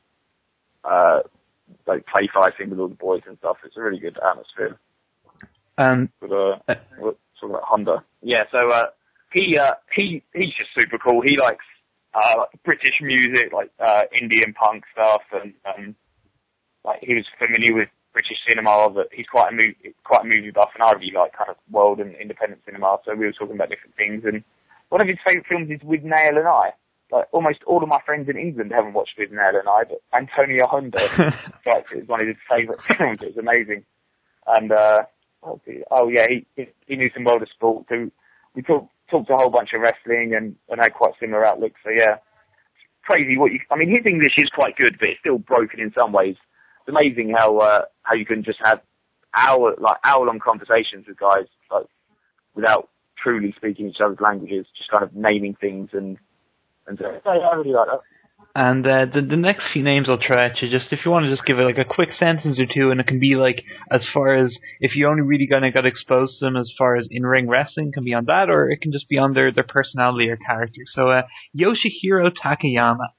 Speaker 3: like play fighting with all the boys and stuff. It's a really good atmosphere. With sort of like Honda. Yeah, so he's just super cool. He likes British music, like Indian punk stuff, and like he was familiar with British cinema. But he's quite a movie buff, and I really like kind of world and independent cinema. So we were talking about different things, and one of his favourite films is With Nail and I. Like, almost all of my friends in England haven't watched With Nail and I, but Antonio Honda is one of his favourite films. It was amazing. And he knew some world of sport. So we talked a whole bunch of wrestling and had quite similar outlooks. So yeah, it's crazy his English is quite good, but it's still broken in some ways. It's amazing how you can just have hour-long conversations with guys, like, without truly speaking each other's languages, just kind of naming things and so, yeah, I really like that.
Speaker 2: And the next few names I'll try at you, just if you want to just give it like a quick sentence or two, and it can be like as far as if you only really kind of got exposed to them as far as in-ring wrestling, can be on that, or it can just be on their personality or character. So Yoshihiro Takayama.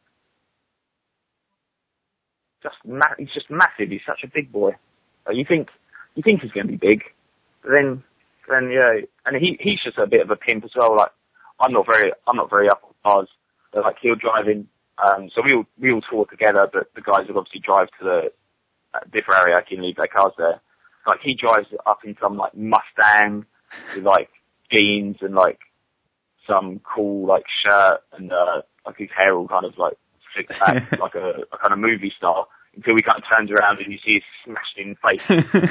Speaker 3: He's just massive. He's such a big boy. You think he's going to be big, but then yeah, and he's just a bit of a pimp as well. Like I'm not very up on cars, but like he'll drive in. So we all tour together, but the guys will obviously drive to the different area. I can leave their cars there. Like he drives up in some like Mustang with like jeans and like some cool like shirt and like his hair all kind of like slicked back like a kind of movie star, until he kind of turns around and you see his smashed in face.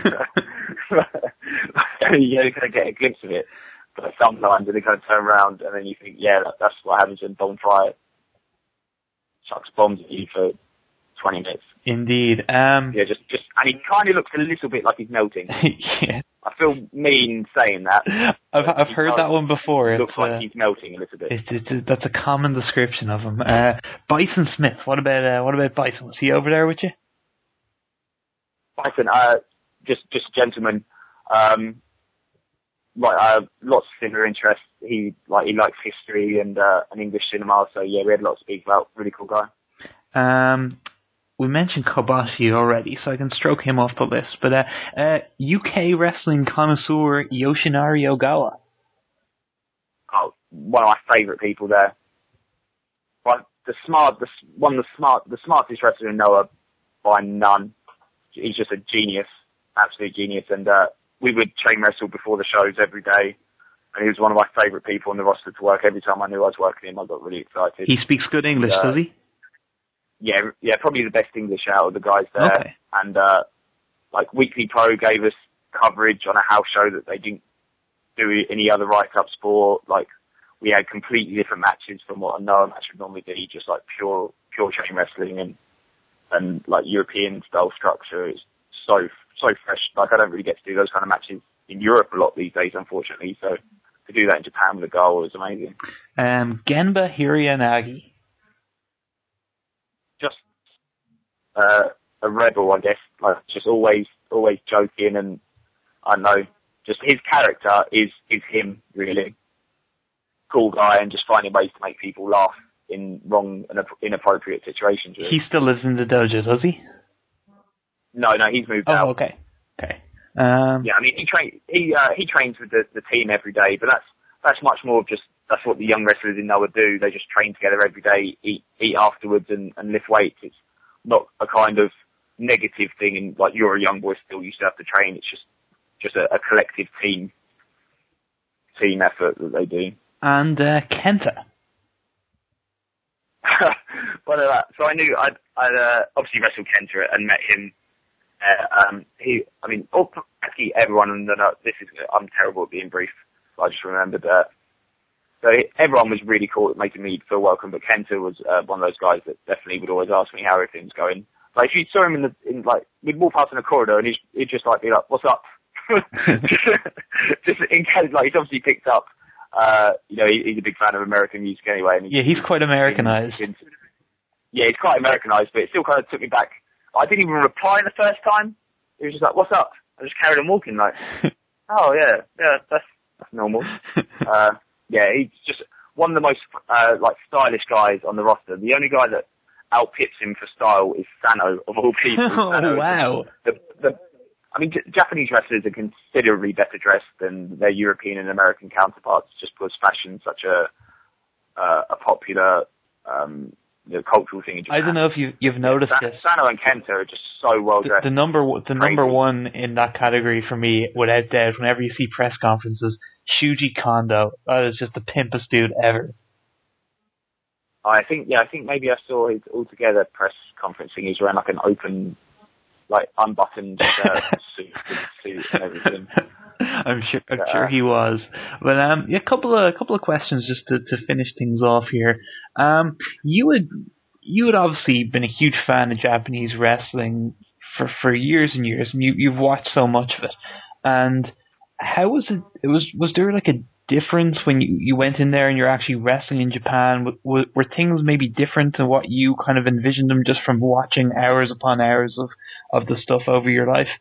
Speaker 3: You kind of get a glimpse of it, but sometimes they kind of turn around and then you think, yeah, that's what happens when Don Frye chucks bombs at you for 20 minutes.
Speaker 2: Indeed.
Speaker 3: Yeah, just, and he kind of looks a little bit like he's melting.
Speaker 2: Yeah.
Speaker 3: I feel mean saying that.
Speaker 2: I've heard that one before.
Speaker 3: Looks like he's melting a little bit.
Speaker 2: That's a common description of him. Bison Smith. What about Bison? Was he over there with you?
Speaker 3: Bison, just a gentleman. Lots of similar interests. He likes history and English cinema. So yeah, we had a lot to speak about. Really cool guy.
Speaker 2: We mentioned Kobashi already, so I can stroke him off the list. But UK wrestling connoisseur Yoshinari Ogawa.
Speaker 3: Oh, one of my favourite people there. But the smartest wrestler in Noah by none. He's just a genius, absolute genius. And we would train wrestle before the shows every day. And he was one of my favourite people on the roster to work. Every time I knew I was working him, I got really excited.
Speaker 2: He speaks good English, does he?
Speaker 3: Yeah, probably the best English out of the guys there.
Speaker 2: Okay.
Speaker 3: And like Weekly Pro gave us coverage on a house show that they didn't do any other write-up sport. Like we had completely different matches from what a Noah match would normally be, just like pure train wrestling and like European style structure. It's so fresh. Like I don't really get to do those kind of matches in Europe a lot these days, unfortunately. So to do that in Japan with a girl was amazing.
Speaker 2: Genba Hirayanagi.
Speaker 3: Just a rebel, I guess. Like just always joking, and I don't know, just his character is him really. Cool guy, and just finding ways to make people laugh in wrong and inappropriate situations. Really.
Speaker 2: He still lives in the dojo, does he?
Speaker 3: No, he's moved out.
Speaker 2: Oh, okay.
Speaker 3: Yeah, I mean he trains with the team every day, but that's much more of just that's what the young wrestlers in Noah do. They just train together every day, eat afterwards, and lift weights. It's not a kind of negative thing. And like you're a young boy still, you still have to train. It's just a collective team effort that they do.
Speaker 2: And Kenta.
Speaker 3: So I knew I'd obviously wrestled Kenta and met him. Actually everyone, and I'm terrible at being brief. But I just remembered that. So everyone was really cool at making me feel welcome, but Kenta was one of those guys that definitely would always ask me how everything's going. Like if you saw him we'd walk past in a corridor and he'd just like be like, "What's up?" just in case, like he's obviously picked up. He's a big fan of American music anyway. And
Speaker 2: he's quite Americanized.
Speaker 3: Yeah, he's quite Americanized, but it still kind of took me back. I didn't even reply the first time. He was just like, "What's up?" I just carried on walking like, "Oh yeah, that's normal." Yeah, he's just one of the most stylish guys on the roster. The only guy that outpips him for style is Sano, of all people.
Speaker 2: Oh, wow.
Speaker 3: Japanese wrestlers are considerably better dressed than their European and American counterparts, just because fashion's such a popular cultural thing in Japan.
Speaker 2: I don't know if you've noticed this.
Speaker 3: Sano and Kenta are just so well dressed.
Speaker 2: The number one in that category for me, without doubt, whenever you see press conferences, Shuji Kondo. That is just the pimpest dude ever.
Speaker 3: I think maybe I saw his Altogether press conferencing. He's wearing like an open, unbuttoned suit and everything.
Speaker 2: I'm sure he was. But a couple of questions just to finish things off here. You had obviously been a huge fan of Japanese wrestling for years and years, and you've watched so much of it. And how was it? Was there like a different when you went in there and you're actually wrestling in Japan? Were things maybe different to what you kind of envisioned them just from watching hours upon hours of the stuff over your life?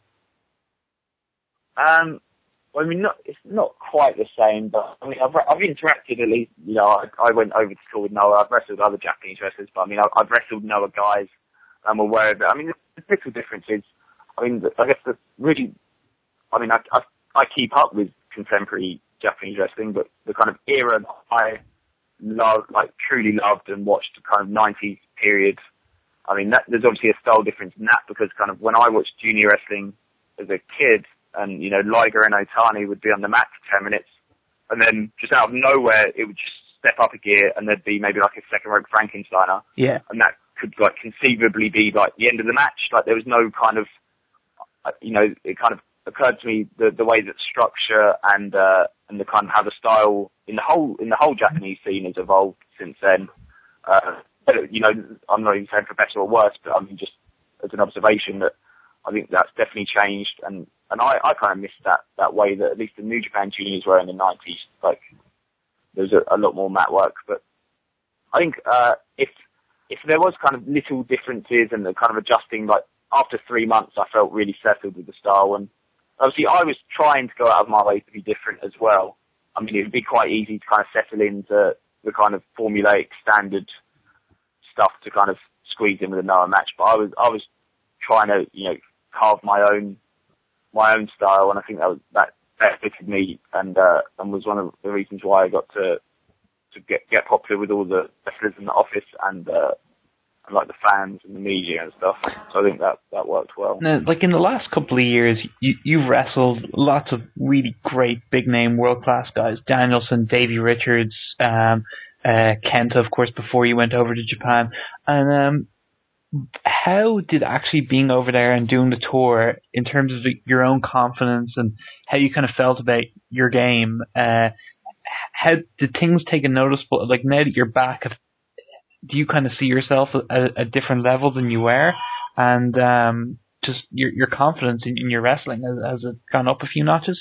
Speaker 3: Well, I mean, it's not quite the same, but I mean, I've interacted at least. You know, I went over to school with Noah. I've wrestled other Japanese wrestlers, but I mean, I've wrestled Noah guys. I'm aware of it. I mean, the little differences. I mean, I guess the really. I mean, I keep up with contemporary Japanese wrestling, but the kind of era that I loved, like truly loved and watched, the kind of 90s period. I mean, there's obviously a style difference in that because kind of when I watched junior wrestling as a kid, and, you know, Liger and Otani would be on the mat for 10 minutes. And then just out of nowhere, it would just step up a gear and there'd be maybe like a second rope Frankensteiner.
Speaker 2: Yeah.
Speaker 3: And that could like conceivably be like the end of the match. Like there was no kind of, you know, it kind of occurred to me the way that structure and the kind of how the style in the whole Japanese scene has evolved since then. You know, I'm not even saying for better or worse, but I mean just as an observation that I think that's definitely changed, and I kind of missed that way that at least the New Japan juniors were in the 90s. Like there was a lot more mat work, but I think if there was kind of little differences and the kind of adjusting, like after 3 months, I felt really settled with the style, and obviously I was trying to go out of my way to be different as well. I mean, it would be quite easy to kind of settle into the kind of formulaic standard stuff to kind of squeeze in with a Noah match, but I was trying to, you know, carve my own style, and I think that fitted me, and was one of the reasons why I got to get popular with all the wrestlers in the office and like the fans and the media and stuff. So I think that worked well.
Speaker 2: Now, like in the last couple of years, you've wrestled lots of really great big name world class guys: Danielson, Davey Richards, Kenta, of course, before you went over to Japan, and how did actually being over there and doing the tour, in terms of your own confidence and how you kind of felt about your game, how did things take a noticeable, like now that you're back, do you kind of see yourself at a different level than you were, and just your confidence in your wrestling, has it gone up a few notches?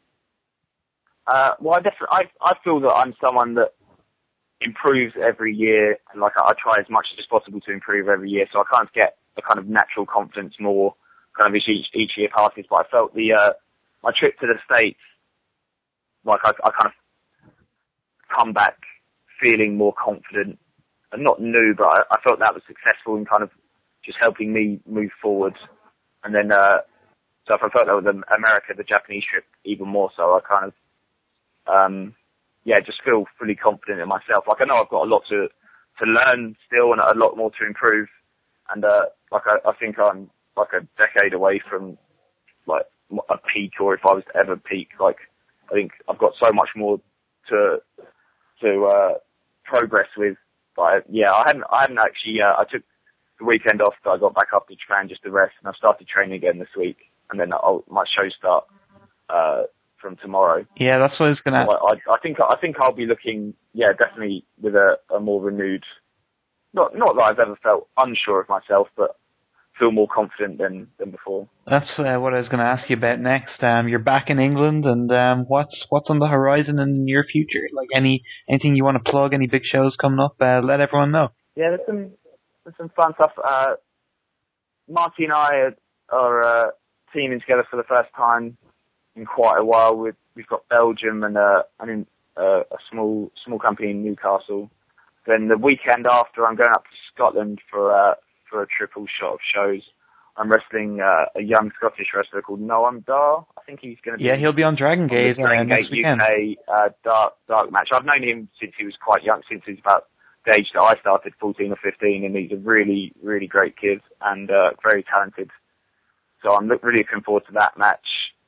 Speaker 3: Well, I feel that I'm someone that improves every year, and like I try as much as possible to improve every year, so I kind of get a kind of natural confidence more kind of as each year passes. But I felt my trip to the States, like I kind of come back feeling more confident, and not new, but I felt that was successful in kind of just helping me move forward. And then so if I felt that with America, the Japanese trip, even more so, I kind of just feel fully confident in myself. Like I know I've got a lot to learn still and a lot more to improve. And like I think I'm like a decade away from like a peak, or if I was to ever peak, like I think I've got so much more to progress with. But yeah, I haven't actually. I took the weekend off. I got back up to Japan just to rest, and I started training again this week. And then my shows start from tomorrow.
Speaker 2: Yeah, that's what I was gonna.
Speaker 3: I think I'll be looking, definitely with a more renewed. Not that I've ever felt unsure of myself, but feel more confident than before.
Speaker 2: That's what I was going to ask you about next. You're back in England, and what's on the horizon in the near future? Like anything you want to plug? Any big shows coming up? Let everyone know.
Speaker 3: Yeah, there's some fun stuff. Marty and I are teaming together for the first time in quite a while. We've got Belgium and a small company in Newcastle. Then the weekend after, I'm going up to Scotland for a triple shot of shows. I'm wrestling a young Scottish wrestler called Noam Dar. I think he's going to be...
Speaker 2: Yeah, he'll be on Dragon Gate next weekend.
Speaker 3: UK dark match. I've known him since he was quite young, since he was about the age that I started, 14 or 15, and he's a really, really great kid and very talented. So I'm really looking forward to that match.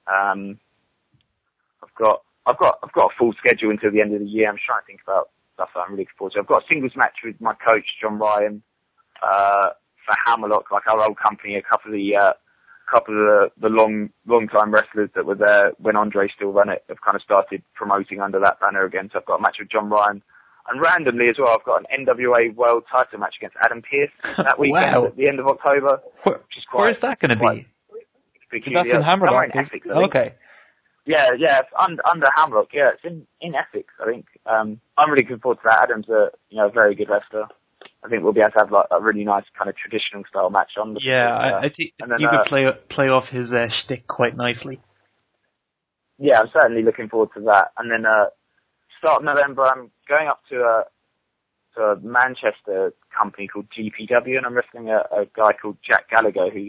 Speaker 3: I've got a full schedule until the end of the year. I'm trying to think about stuff that I'm really looking forward to. I've got a singles match with my coach, John Ryan, for Hammerlock, like our old company, a couple of the long time wrestlers that were there when Andre still ran it have kind of started promoting under that banner again. So I've got a match with John Ryan. And randomly as well, I've got an NWA World Title match against Adam Pearce that weekend.
Speaker 2: Wow.
Speaker 3: At the end of October.
Speaker 2: Where's that going to be?
Speaker 3: That's
Speaker 2: in Hammerlock.
Speaker 3: Essex,
Speaker 2: okay.
Speaker 3: Yeah, it's under Hamrock. Yeah, it's in Essex, I think. I'm really looking forward to that. Adam's a very good wrestler. I think we'll be able to have like a really nice kind of traditional style match on.
Speaker 2: I think you could play off his shtick quite nicely.
Speaker 3: Yeah, I'm certainly looking forward to that. And then start of November, I'm going up to a Manchester company called GPW, and I'm wrestling a guy called Jack Gallagher, who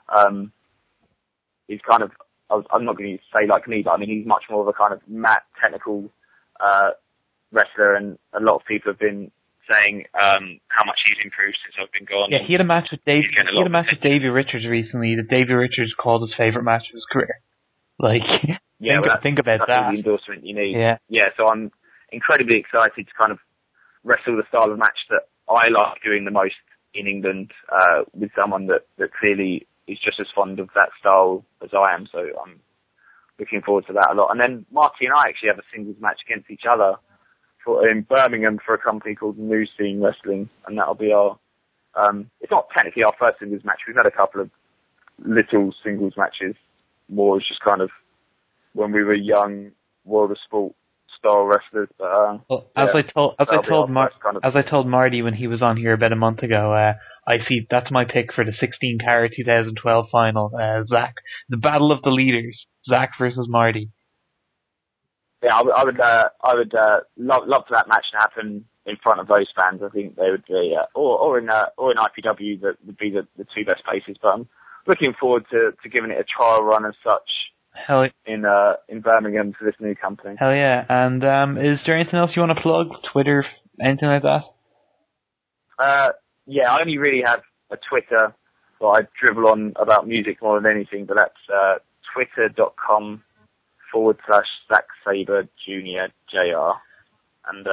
Speaker 3: is kind of, I'm not going to say like me, but I mean he's much more of a kind of technical wrestler, and a lot of people have been saying how much he's improved since I've been gone.
Speaker 2: Yeah, he had a match with Davey Richards recently that Davey Richards called his favourite match of his career. Like, think about that.
Speaker 3: That's the endorsement you need. Yeah, so I'm incredibly excited to kind of wrestle the style of match that I like doing the most in England with someone that clearly is just as fond of that style as I am. So I'm looking forward to that a lot. And then Marty and I actually have a singles match against each other in Birmingham for a company called New Scene Wrestling, and that'll be our. It's not technically our first singles match. We've had a couple of little singles matches. More as just kind of when we were young World of Sport style wrestlers. But,
Speaker 2: as I told Marty when he was on here about a month ago, I see that's my pick for the 16 Carat 2012 final. Zach, the battle of the leaders, Zach versus Marty.
Speaker 3: Yeah, I would love for that match to happen in front of those fans. I think they would be, or in IPW, that would be the two best places. But I'm looking forward to giving it a trial run as such. In Birmingham for this new company.
Speaker 2: Hell yeah! And is there anything else you want to plug? Twitter, anything like that?
Speaker 3: Yeah, I only really have a Twitter, but I dribble on about music more than anything. But that's twitter.com/Zack Sabre Jr. Jr. And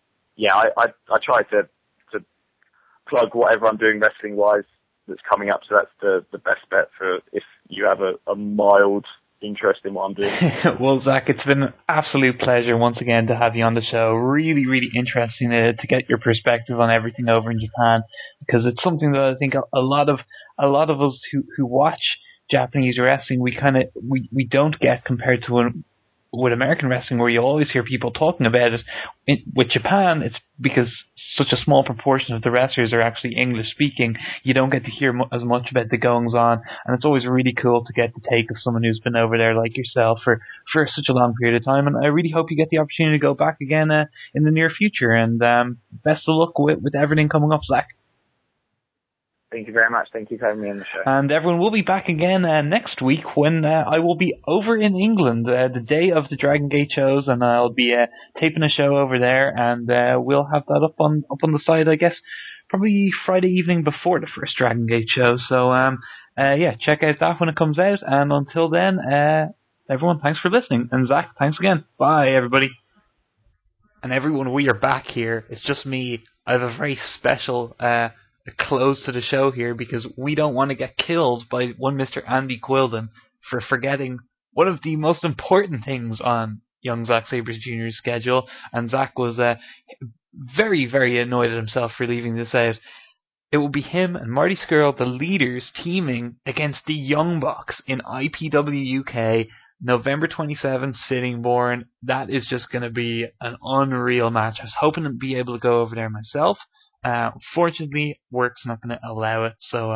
Speaker 3: I try to plug whatever I'm doing wrestling wise that's coming up. So that's the best bet for if you have a mild interest in what I'm doing.
Speaker 2: Well, Zach, it's been an absolute pleasure once again to have you on the show. Really, really interesting to get your perspective on everything over in Japan, because it's something that I think a lot of us who watch Japanese wrestling we don't get compared to with American wrestling, where you always hear people talking about it. With Japan, it's because such a small proportion of the wrestlers are actually English speaking. You don't get to hear as much about the goings on, and it's always really cool to get the take of someone who's been over there like yourself for such a long period of time. And I really hope you get the opportunity to go back again in the near future. And best of luck with everything coming up, Zach.
Speaker 3: Thank you very much. Thank you for having me on the show.
Speaker 2: And everyone will be back again next week when I will be over in England the day of the Dragon Gate shows, and I'll be taping a show over there, and we'll have that up on the side, I guess, probably Friday evening before the first Dragon Gate show. So check out that when it comes out. And until then, everyone, thanks for listening. And Zach, thanks again. Bye, everybody. And everyone, we are back here. It's just me. I have a very special close to the show here, because we don't want to get killed by one Mr. Andy Quilden for forgetting one of the most important things on young Zack Sabre Jr.'s schedule. And Zach was very, very annoyed at himself for leaving this out. It will be him and Marty Scurll, the leaders, teaming against the Young Bucks in IPW UK, November 27th, Sittingbourne. That is just going to be an unreal match. I was hoping to be able to go over there myself. Fortunately, work's not going to allow it, so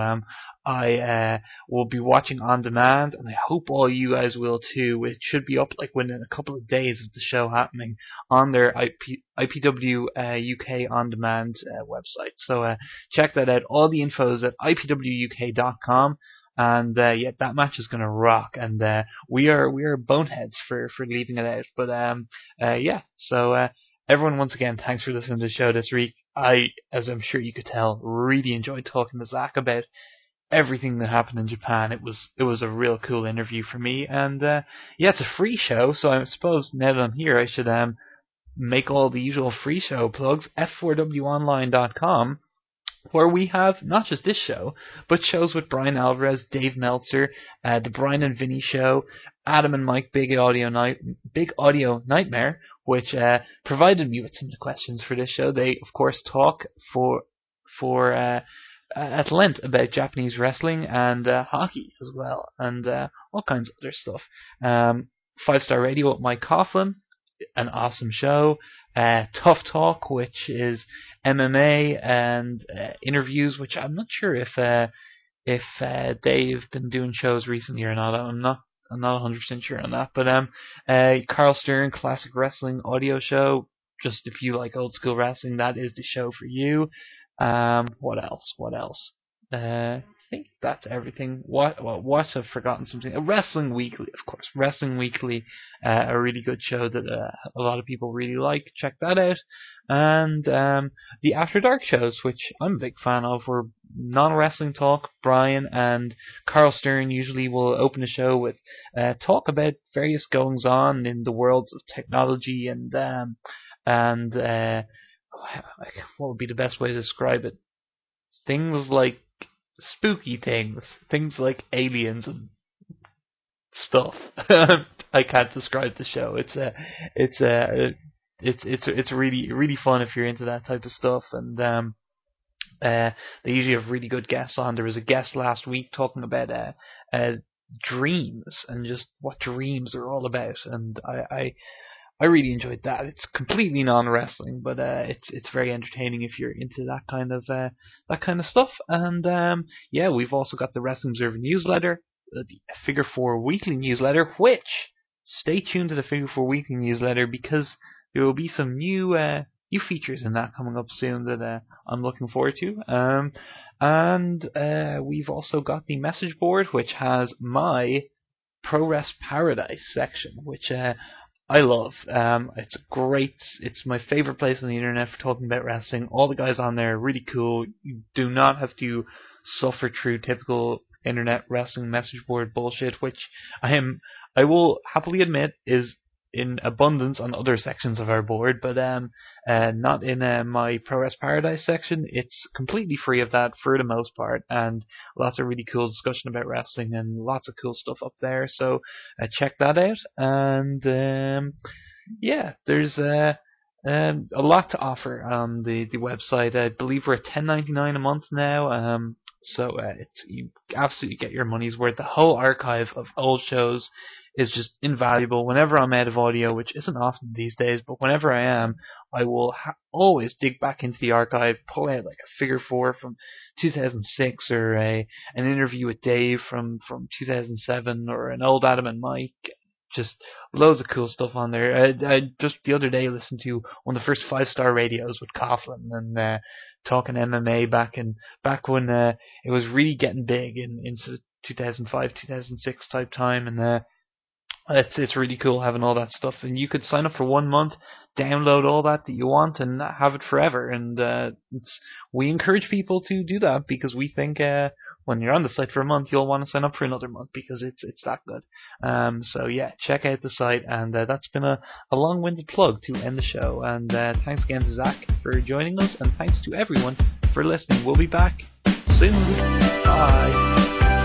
Speaker 2: I will be watching on demand, and I hope all you guys will too. It should be up like within a couple of days of the show happening on their IPW UK on demand website. So check that out. All the info is at ipwuk.com. And that match is going to rock, and we are boneheads for leaving it out. But so everyone, once again, thanks for listening to the show this week. I, as I'm sure you could tell, really enjoyed talking to Zach about everything that happened in Japan. It was a real cool interview for me, and it's a free show, so I suppose now that I'm here, I should make all the usual free show plugs. F4WOnline.com, where we have not just this show, but shows with Brian Alvarez, Dave Meltzer, the Brian and Vinny Show, Adam and Mike, Big Audio Nightmare, which provided me with some of the questions for this show. They, of course, talk for at length about Japanese wrestling and hockey as well, and all kinds of other stuff. 5 Star Radio with Mike Coughlin, an awesome show. Tough Talk, which is MMA and interviews, which I'm not sure if they've been doing shows recently or not. I'm not 100% sure on that. But Carl Stern Classic Wrestling audio show. Just if you like old school wrestling, that is the show for you. What else? I think that's everything. What I've forgotten something. Wrestling Weekly, of course. Wrestling Weekly, a really good show that a lot of people really like. Check that out. And the After Dark shows, which I'm a big fan of, were non-wrestling talk. Brian and Carl Stern usually will open the show with talk about various goings on in the worlds of technology and what would be the best way to describe it? Things like spooky things like aliens and stuff. I can't describe the show. It's really fun if you're into that type of stuff. And they usually have really good guests on. There was a guest last week talking about dreams and just what dreams are all about. And I really enjoyed that. It's completely non-wrestling, but it's very entertaining if you're into that kind of stuff. And we've also got the Wrestling Observer newsletter, the Figure 4 Weekly newsletter. Which stay tuned to the Figure 4 Weekly newsletter because there will be some new features in that coming up soon that I'm looking forward to. And we've also got the message board, which has my Pro Wrest Paradise section, which I love. It's my favorite place on the internet for talking about wrestling. All the guys on there are really cool. You do not have to suffer through typical internet wrestling message board bullshit, which I will happily admit is in abundance on other sections of our board, but not in my Pro Wrest Paradise section. It's completely free of that for the most part, and lots of really cool discussion about wrestling and lots of cool stuff up there. So check that out. And there's a lot to offer on the website. I believe we're at $10.99 a month now. So you absolutely get your money's worth. The whole archive of old shows is just invaluable. Whenever I'm out of audio, which isn't often these days, but whenever I am, I will always dig back into the archive, pull out like a Figure 4 from 2006 or an interview with Dave from 2007 or an old Adam and Mike. Just loads of cool stuff on there. I just the other day listened to one of the first 5 Star Radios with Coughlin and talking MMA back when it was really getting big in 2005, 2006 type time, and it's really cool having all that stuff. And you could sign up for 1 month, download all that you want, and have it forever. And we encourage people to do that because we think when you're on the site for a month, you'll want to sign up for another month because it's that good. So yeah, check out the site. And that's been a long-winded plug to end the show. And thanks again to Zach for joining us, and thanks to everyone for listening. We'll be back soon. Bye.